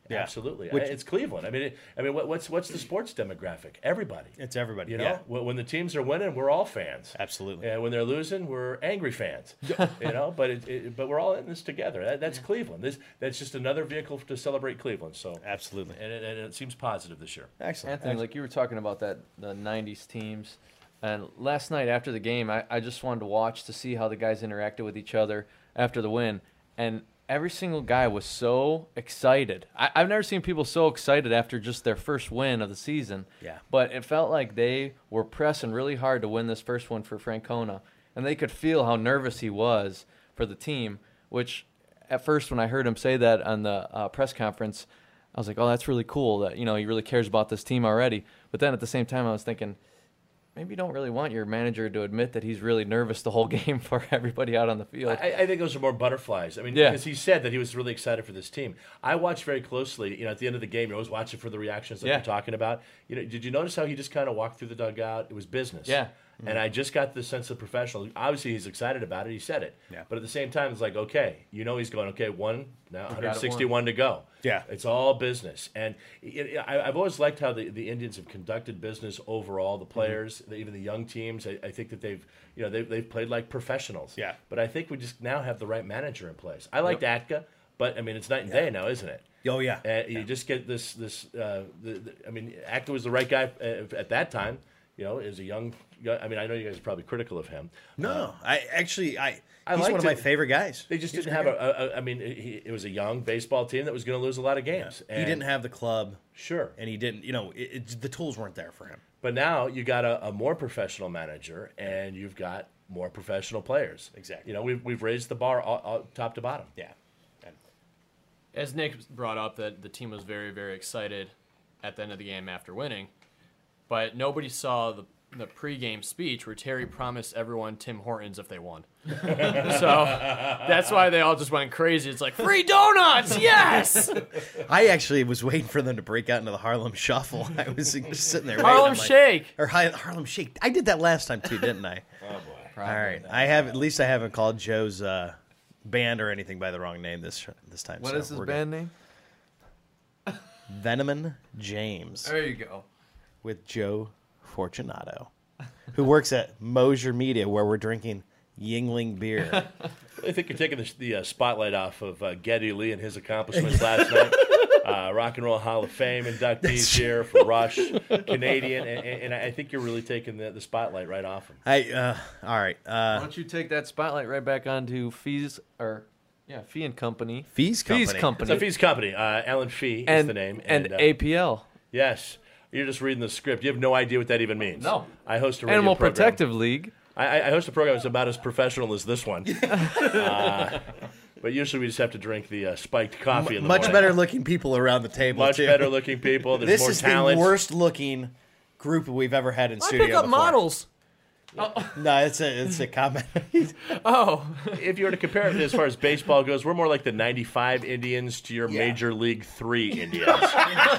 Yeah. Absolutely. Which- I- it's Cleveland. I mean, it, I mean, what, what's what's the sports demographic? Everybody. It's everybody. You know, Yeah. when, when the teams are winning, we're all fans. Absolutely. And when they're losing, we're angry fans. you know, but it, it, but we're all in this together. That, that's Cleveland. This that's just another vehicle to celebrate Cleveland. So Absolutely. and it, and it seems positive this year. Excellent. Anthony, like you were talking about that the nineties teams, and last night after the game, I, I just wanted to watch to see how the guys interacted with each other after the win, and every single guy was so excited. I, I've never seen people so excited after just their first win of the season. Yeah. But it felt like they were pressing really hard to win this first one for Francona, and they could feel how nervous he was for the team, which at first when I heard him say that on the uh, press conference, I was like, oh, that's really cool that, you know, he really cares about this team already. But then at the same time, I was thinking, maybe you don't really want your manager to admit that he's really nervous the whole game for everybody out on the field. I, I think those are more butterflies. I mean, Yeah. because he said that he was really excited for this team. I watched very closely. You know, at the end of the game, you're always watching for the reactions that Yeah. you're talking about. You know, did you notice how he just kind of walked through the dugout? It was business. Yeah. And I just got the sense of professional. Obviously, he's excited about it. He said it. Yeah. But at the same time, it's like, okay, you know, he's going, okay, one now, it one hundred sixty-one to go. Yeah. It's all business. And it, I, I've always liked how the, the Indians have conducted business overall. The players, the, even the young teams, I, I think that they've, you know, they've, they've played like professionals. Yeah. But I think we just now have the right manager in place. I liked Atka, but I mean, it's night and day now, isn't it? Oh, yeah. Uh, you just get this, this. Uh, the, the, I mean, Atka was the right guy uh, at that time. You know, as a young, I mean, I know you guys are probably critical of him. No, I actually, I, I he's one liked of my it. favorite guys. They just He's didn't a have great a, a. I mean, he, it was a young baseball team that was going to lose a lot of games. guy. He didn't have the club, Sure. and he didn't, you know, it, it, the tools weren't there for him. But now you got a, a more professional manager, and you've got more professional players. Exactly. You know, we've we've raised the bar all, all, top to bottom. Yeah. And As Nick brought up, that the team was very, very excited at the end of the game after winning, but nobody saw the the pregame speech where Terry promised everyone Tim Hortons if they won. So that's why they all just went crazy. It's like, free donuts, yes! I actually was waiting for them to break out into the Harlem Shuffle. I was just sitting there. Harlem waiting, I'm like- Shake. or Hi- Harlem Shake. I did that last time too, didn't I? Oh boy. All right. I have at least I haven't called Joe's uh, band or anything by the wrong name this this time. What so is his we're band name? good. Veneman James There you go. with Joe Fortunato, who works at Mosier Media, where we're drinking Yingling beer. I think you're taking the, the uh, spotlight off of uh, Geddy Lee and his accomplishments last night. Uh, Rock and Roll Hall of Fame inductees here for Rush, Canadian, and, and I think you're really taking the, the spotlight right off him. I uh, all right. Why Uh, don't you take that spotlight right back onto Fees or yeah, Fee and Company. Fees Company. Fees Company. It's a Fee's company. Uh, Alan Fee and is the name. And, uh, A P L. Yes. You're just reading the script. You have no idea what that even means. No. I host a radio Animal program. Protective League. I, I host a program that's about as professional as this one. uh, but usually we just have to drink the uh, spiked coffee in the Much morning. better looking people around the table. Much too. better looking people. There's This more is talent. the worst looking group we've ever had in I studio. pick up before. models. No, it's a it's a comment. Oh. If you were to compare it as far as baseball goes, we're more like the ninety-five Indians to your Yeah. Major League Three Indians. It's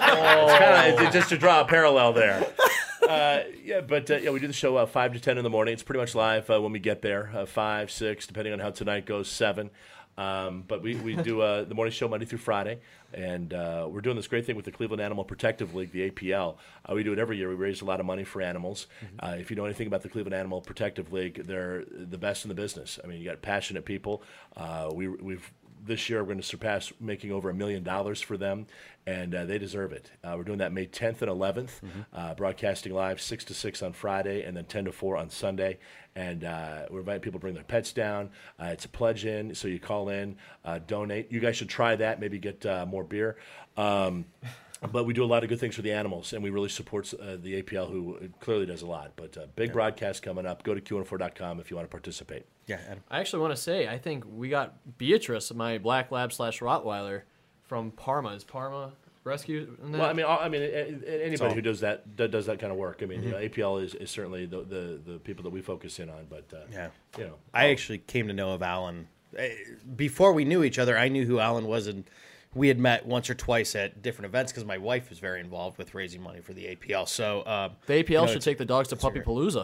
kind of just to draw a parallel there. Uh, yeah, but uh, yeah, we do the show uh, five to ten in the morning. It's pretty much live uh, when we get there. Uh, five, six, depending on how tonight goes. Seven. Um, but we, we do uh, the morning show Monday through Friday, and uh, we're doing this great thing with the Cleveland Animal Protective League, the A P L. Uh, we do it every year. We raise a lot of money for animals. Mm-hmm. Uh, if you know anything about the Cleveland Animal Protective League, they're the best in the business. I mean, you got passionate people. Uh, we, we've this year we're going to surpass making over a million dollars for them, and uh, they deserve it. Uh, we're doing that May tenth and eleventh, Mm-hmm. uh, broadcasting live six to six on Friday, and then ten to four on Sunday. And uh, we're inviting people to bring their pets down. Uh, it's a pledge in, so you call in, uh, donate. You guys should try that. Maybe get uh, more beer. Um, but we do a lot of good things for the animals, and we really support uh, the A P L, who clearly does a lot. But uh, big broadcast coming up. Go to Q one oh four dot com if you want to participate. Yeah, Adam. I actually want to say, I think we got Beatrice, my black lab slash Rottweiler, from Parma. Is Parma Rescue? in that? Well, I mean, all- I mean, a- a- anybody all- who does that that does that kind of work. I mean, you know, A P L is, is certainly the, the the people that we focus in on. But uh, Yeah. you know, I actually came to know of Alan eh, before we knew each other. I knew who Alan was, and we had met once or twice at different events because my wife was very involved with raising money for the A P L. So uh, the A P L you know, should it's- take the dogs to it's Puppy your- Palooza.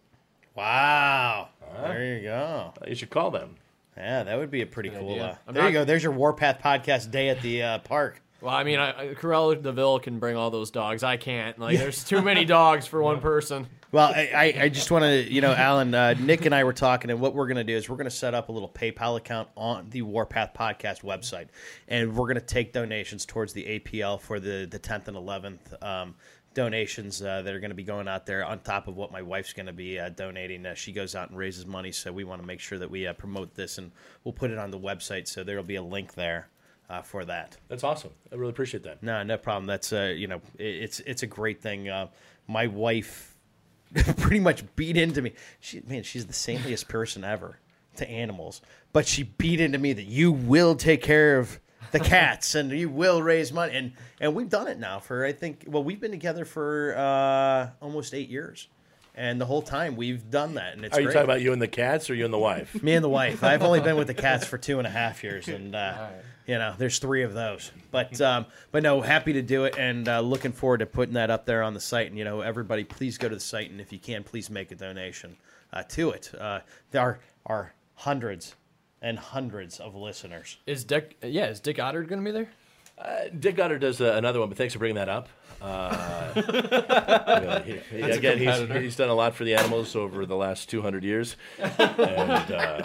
Wow, there you go. you should call them. Yeah, that would be a pretty cool. idea. Uh, I'm there not- you go. There's your Warpath podcast day at the uh, park. Well, I mean, I, I, Cruella DeVille can bring all those dogs. I can't. Like, there's too many dogs for one person. Well, I, I, I just want to, you know, Alan, uh, Nick and I were talking, and what we're going to do is we're going to set up a little PayPal account on the Warpath Podcast website, and we're going to take donations towards the A P L for the, the tenth and eleventh um, donations uh, that are going to be going out there on top of what my wife's going to be uh, donating. Uh, she goes out and raises money, so we want to make sure that we uh, promote this, and we'll put it on the website, so there will be a link there uh, for that. That's awesome. I really appreciate that. No, no problem. That's, uh, you know, it, it's it's a great thing. Uh, my wife pretty much beat into me. She, man, she's the sameliest person ever to animals, but she beat into me that you will take care of the cats and you will raise money, and and we've done it now for I think well we've been together for uh, almost eight years, and the whole time we've done that, and it's Are you great. talking about you and the cats, or you and the wife? Me and the wife. I've only been with the cats for two and a half years, and uh, you know, there's three of those. But um, but no, happy to do it, and uh, looking forward to putting that up there on the site. And you know, everybody, please go to the site, and if you can, please make a donation uh, to it. Uh, there are are hundreds and hundreds of listeners. Is Dick? Yeah, is Dick Goddard going to be there? Uh, Dick Goddard does uh, another one, but thanks for bringing that up. Uh, he, he, again, he's, he's done a lot for the animals over the last two hundred years. And, uh,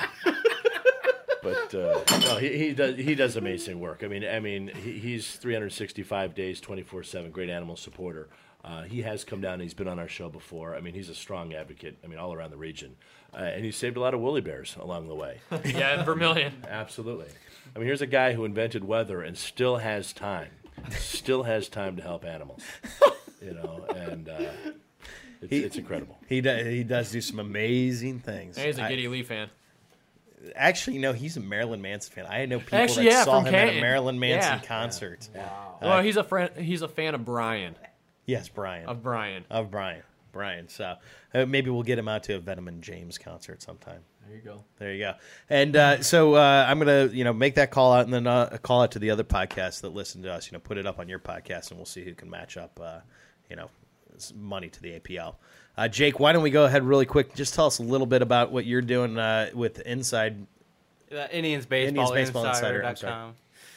but uh, no, he, he does he does amazing work. I mean, I mean, he, he's three hundred sixty-five days, twenty-four seven, great animal supporter. Uh, he has come down and he's been on our show before. I mean, he's a strong advocate, I mean, all around the region. Uh, and he saved a lot of woolly bears along the way. Yeah, in Vermilion. Absolutely. I mean, here's a guy who invented weather and still has time, still has time to help animals, you know, and uh, it's, He- it's incredible. He does he does do some amazing things. He's a I- Geddy Lee fan. Actually, no, he's a Marilyn Manson fan. I know people Actually, that yeah, saw from him at a Canton. Marilyn Manson Yeah. concert. Well, he's a friend. He's a fan of Brian. Yes, Brian. Of Brian. Of Brian. Brian. So uh, maybe we'll get him out to a Venom and James concert sometime. There you go. There you go. And uh, so uh, I'm gonna, you know, make that call out, and then uh, a call out to the other podcasts that listen to us. You know, put it up on your podcast, and we'll see who can match up. Uh, you know, s- money to the A P L. Uh, Jake, why don't we go ahead really quick? Just tell us a little bit about what you're doing uh, with Inside. Uh, Indians Baseball, Indians Baseball Insider, Insider I'm dot sorry. com.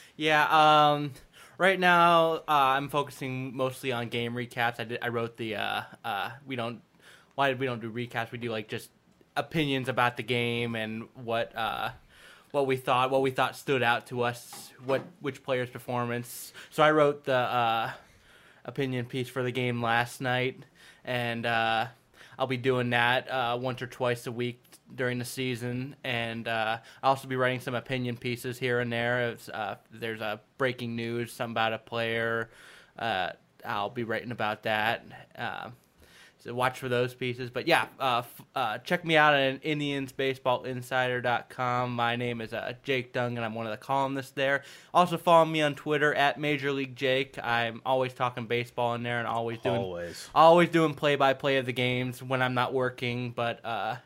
Yeah, um, right now uh, I'm focusing mostly on game recaps. I did, I wrote the uh, uh, we don't why we don't do recaps. We do like just opinions about the game and what uh, what we thought, what we thought stood out to us, what which player's performance. So I wrote the uh, opinion piece for the game last night, and uh, I'll be doing that uh, once or twice a week during the season, and uh, I'll also be writing some opinion pieces here and there. If uh, there's a breaking news, something about a player, uh, I'll be writing about that. Uh, so watch for those pieces. But yeah, uh, f- uh, check me out at Indians Baseball Insider dot com. My name is uh, Jake Dung, and I'm one of the columnists there. Also follow me on Twitter at Major League Jake. I'm always talking baseball in there, and always doing Always. always doing play by play of the games when I'm not working. But uh,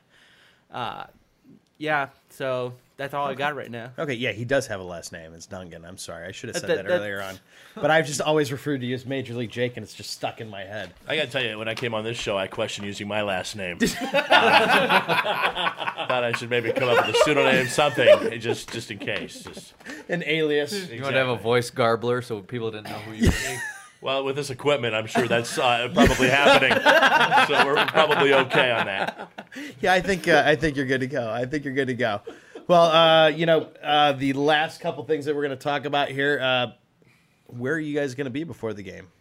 uh, yeah, so that's all I got right now. Okay, yeah, he does have a last name. It's Dungan. I'm sorry. I should have Uh, said that- that, that- earlier on. But I've just always referred to you as Major League Jake, and it's just stuck in my head. I got to tell you, when I came on this show, I questioned using my last name. uh, thought I should maybe come up with a pseudonym, something, just just in case. Just, An alias. You want to have a voice garbler so people didn't know who you were. well, with this equipment, I'm sure that's uh, probably happening. So we're probably okay on that. Yeah, I think uh, I think you're good to go. I think you're good to go. Well, uh, you know, uh, the last couple things that we're going to talk about here. Uh, where are you guys going to be before the game?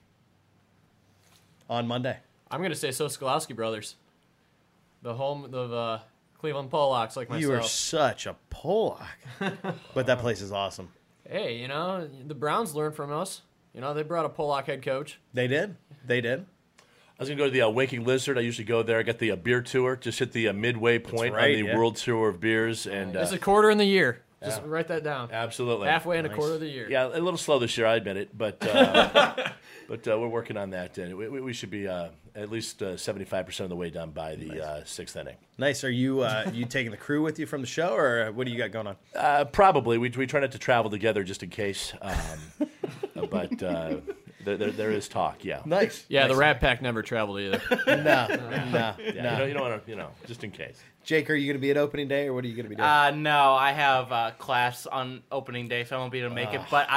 On Monday. I'm gonna say Soskolowski brothers, the home of uh, Cleveland Pollocks like myself. You are such a Pollock. But that place is awesome. Hey, you know the Browns learned from us. You know they brought a Pollock head coach. They did. They did. I was going to go to the uh, Waking Lizard. I usually go there. I got the uh, beer tour. Just hit the uh, midway point right, on the yeah. World Tour of Beers. And uh, It's a quarter in the year. Just Yeah. write that down. absolutely. Halfway in a Nice. quarter of the year. Yeah, a little slow this year, I admit it, but uh, but uh, we're working on that, and we, we we should be uh, at least uh, seventy-five percent of the way done by the uh, sixth inning. Nice. Are you uh, you taking the crew with you from the show, or what do you got going on? Uh, probably. We we try not to travel together just in case, um, but uh, there, there there is talk. Yeah. Nice. Yeah, the Rat Pack never traveled either. No, no, Yeah, you no. don't, you don't want to, you know, just in case. Jake, are you going to be at opening day, or what are you going to be doing? Uh, no, I have uh, class on opening day, so I won't be able to make it. But I,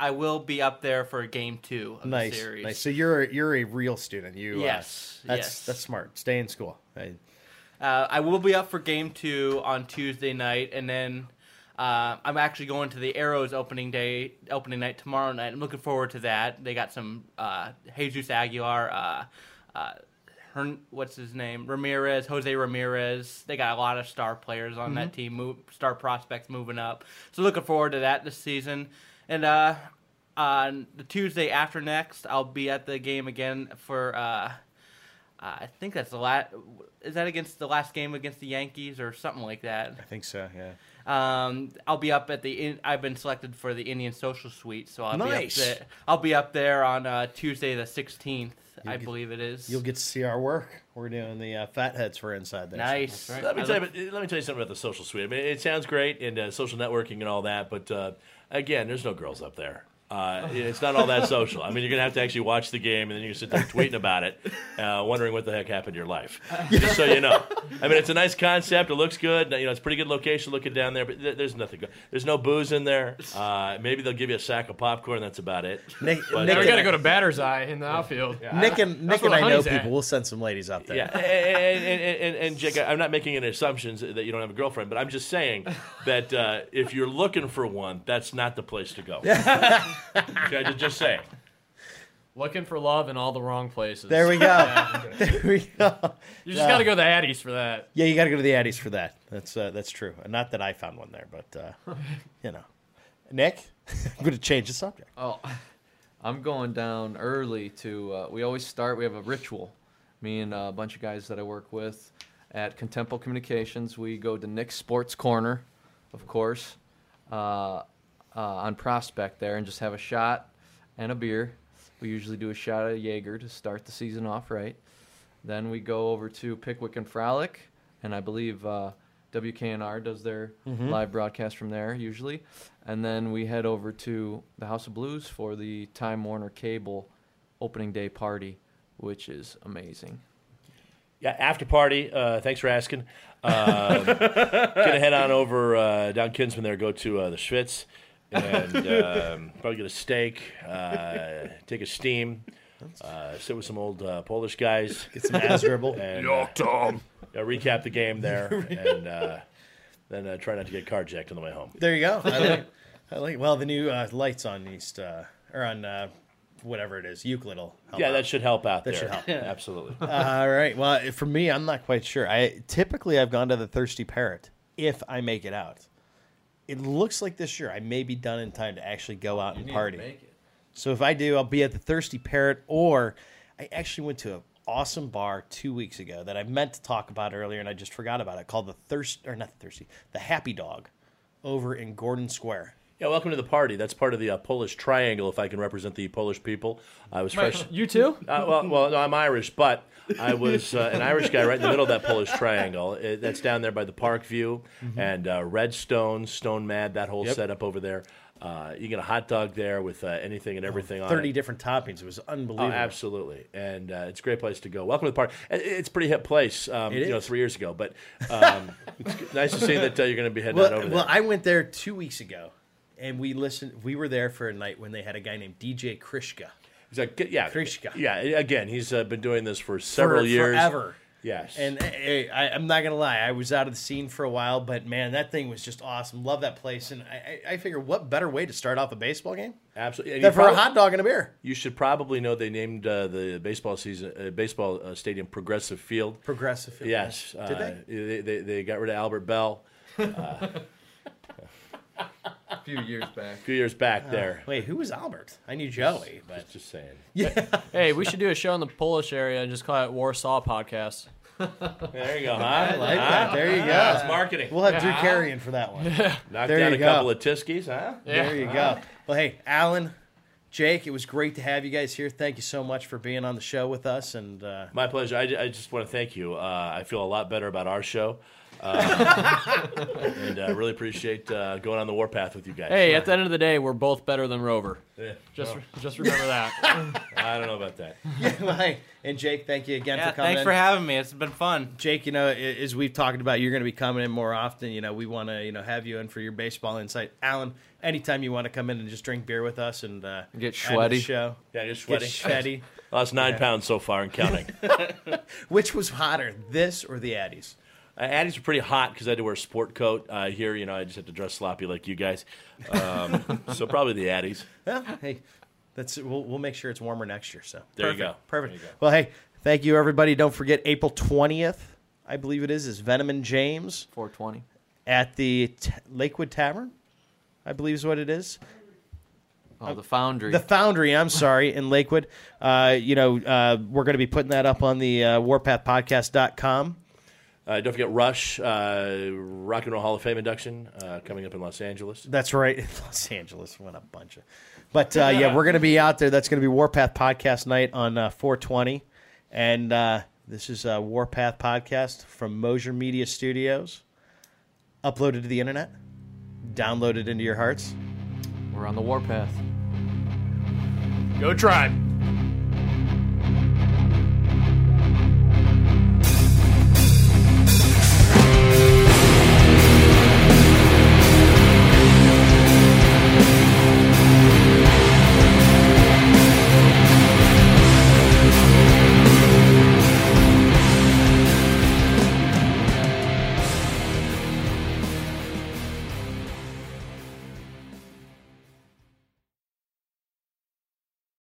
I will be up there for game two of Nice, the series. nice. So you're you're a real student. You Yes, Uh, that's yes. that's smart. Stay in school. I, Uh, I will be up for game two on Tuesday night, and then uh, I'm actually going to the Arrows opening day, opening night tomorrow night. I'm looking forward to that. They got some uh, Jesus Aguilar, uh, uh, her, what's his name, Ramirez, Jose Ramirez. They got a lot of star players on that team, move, star prospects moving up. So looking forward to that this season. And uh, on the Tuesday after next, I'll be at the game again for. Uh, Uh, I think that's the last. Is that against the last game against the Yankees or something like that? I think so. Yeah. Um, I'll be up at the. In, I've been selected for the Indian Social Suite, so I'll Nice. be up there. I'll be up there on uh, Tuesday the sixteenth. I get- believe it is. You'll get to see our work. We're doing the uh, fat heads for inside there. nice. That's right. Let me I tell you. look- Let me tell you something about the social suite. I mean, it sounds great and uh, social networking and all that, but uh, again, there's no girls up there. Uh, it's not all that social. I mean, you're gonna have to actually watch the game, and then you can sit there tweeting about it, uh, wondering what the heck happened to your life. Just so you know. I mean, it's a nice concept. It looks good. You know, it's a pretty good location looking down there, but th- there's nothing good. There's no booze in there. Uh, maybe they'll give you a sack of popcorn. That's about it. Nick, But- Nick, Now we and, got to go to batter's eye in the outfield. Nick and Nick where and the I know honey's at. people. We'll send some ladies up there. Yeah, and, and, and, and, and Jake, I'm not making any assumptions that you don't have a girlfriend, but I'm just saying that uh, if you're looking for one, that's not the place to go. Okay, just, just saying. Looking for love in all the wrong places. There we go. There we go. You just got to go to the Addies for that. Yeah, you got to go to the Addies for that. That's uh, that's true. Not that I found one there, but uh, you know, Nick, I'm going to change the subject. Oh, I'm going down early to. Uh, we always start. We have a ritual. Me and uh, a bunch of guys that I work with at Contempo Communications. We go to Nick's Sports Corner, of course, uh, uh, on Prospect there, and just have a shot and a beer. We usually do a shot of Jaeger to start the season off right. Then we go over to Pickwick and Frolic, and I believe uh, W K N R does their live broadcast from there usually. And then we head over to the House of Blues for the Time Warner Cable opening day party, which is amazing. Yeah, after party. Uh, thanks for asking. Uh, gonna head on over uh, down Kinsman there. Go to uh, the Schwitz and um, probably get a steak. Uh, take a steam. Uh, sit with some old uh, Polish guys. Get some ass dribble. And uh, Tom. Uh, recap the game there, and uh, then uh, try not to get carjacked on the way home. There you go. I like. I like. Well, the new uh, lights on East uh, or on uh, whatever it is, Euclid will help Yeah, out. that should help out That there. should help. Absolutely. All right. Well, for me, I'm not quite sure. I typically I've gone to the Thirsty Parrot if I make it out. It looks like this year I may be done in time to actually go out and party. So if I do, I'll be at the Thirsty Parrot, or I actually went to an awesome bar two weeks ago that I meant to talk about earlier and I just forgot about it, called the Thirst or not the Thirsty, the Happy Dog, over in Gordon Square. Yeah, welcome to the party. That's part of the uh, Polish triangle, if I can represent the Polish people. I was fresh. You too? Uh, well, well, no, I'm Irish, but I was uh, an Irish guy right in the middle of that Polish triangle. It, that's down there by the Park View and uh, Redstone, Stone Mad, that whole Yep. setup over there. Uh, you get a hot dog there with uh, anything and everything on it. thirty different toppings. It was Oh, unbelievable. absolutely, and uh, it's a great place to go. Welcome to the party. It- It's a pretty hip place, um, It you know, is. three years ago, but um, it's nice to see that uh, you're going to be heading Well, out over there. well, I went there two weeks ago, and we listened. We were there for a night when they had a guy named D J Krishka. He's like, yeah, Krishka. yeah. Again, he's uh, been doing this for several for years, forever. Yes, And hey, I, I'm not gonna lie, I was out of the scene for a while, but man, that thing was just awesome. Love that place, and I, I, I figure, what better way to start off a baseball game absolutely. And than you, for a probably- hot dog and a beer? you should probably know they named uh, the baseball season, uh, baseball uh, stadium Progressive Field. Progressive. Field. Yes, Did uh, they? they? They they got rid of Albert Bell A few years back. a few years back there. Wait, who was Albert? I knew Joey, but Just saying. yeah. Hey, we should do a show in the Polish area and just call it Warsaw Podcast. There you go, huh? I like Huh? that. There you go. That's marketing. We'll have Drew Carrion for that one. Knock there down you a go. couple of Tiskies, huh? There you go. Well, hey, Alan, Jake, it was great to have you guys here. Thank you so much for being on the show with us. And uh, My pleasure. I, I just want to thank you. Uh, I feel a lot better about our show. Uh, and I uh, really appreciate uh, going on the warpath with you guys. Hey, at the end of the day, we're both better than Rover. Yeah. Just Well, just remember that. I don't know about that. Yeah, well, hey, and Jake, thank you again Yeah, for coming thanks in. for having me. It's been fun. Jake, you know, a- as we've talked about, you're going to be coming in more often. You know, we want to, you know, have you in for your baseball insight. Alan, anytime you want to come in and just drink beer with us and uh, Get add to the sweaty. show, Yeah, just get sweaty. sweaty. Lost nine pounds so far and counting. Which was hotter, this or the Addies? Uh, Addies are pretty hot because I had to wear a sport coat. Uh, here, you know, I just had to dress sloppy like you guys. Um, so probably the Addies. Well, hey, that's we'll, we'll make sure it's warmer next year. So There you Perfect. go. Perfect. There you go. Well, hey, thank you, everybody. Don't forget April twentieth, I believe it is, is Venom and James four twenty. at the T- Lakewood Tavern, I believe is what it is. Oh, the Foundry. The Foundry, I'm sorry, in Lakewood. Uh, you know, uh, we're going to be putting that up on the uh, warpath podcast dot com. Uh, don't forget Rush, uh, Rock and Roll Hall of Fame induction uh, coming up in Los Angeles. That's right. Los Angeles. What a bunch of. But, uh, yeah, we're going to be out there. That's going to be Warpath Podcast Night on uh, four twenty. And uh, this is uh, Warpath Podcast from Mosier Media Studios. Uploaded to the internet. Downloaded into your hearts. We're on the warpath. Go Tribe.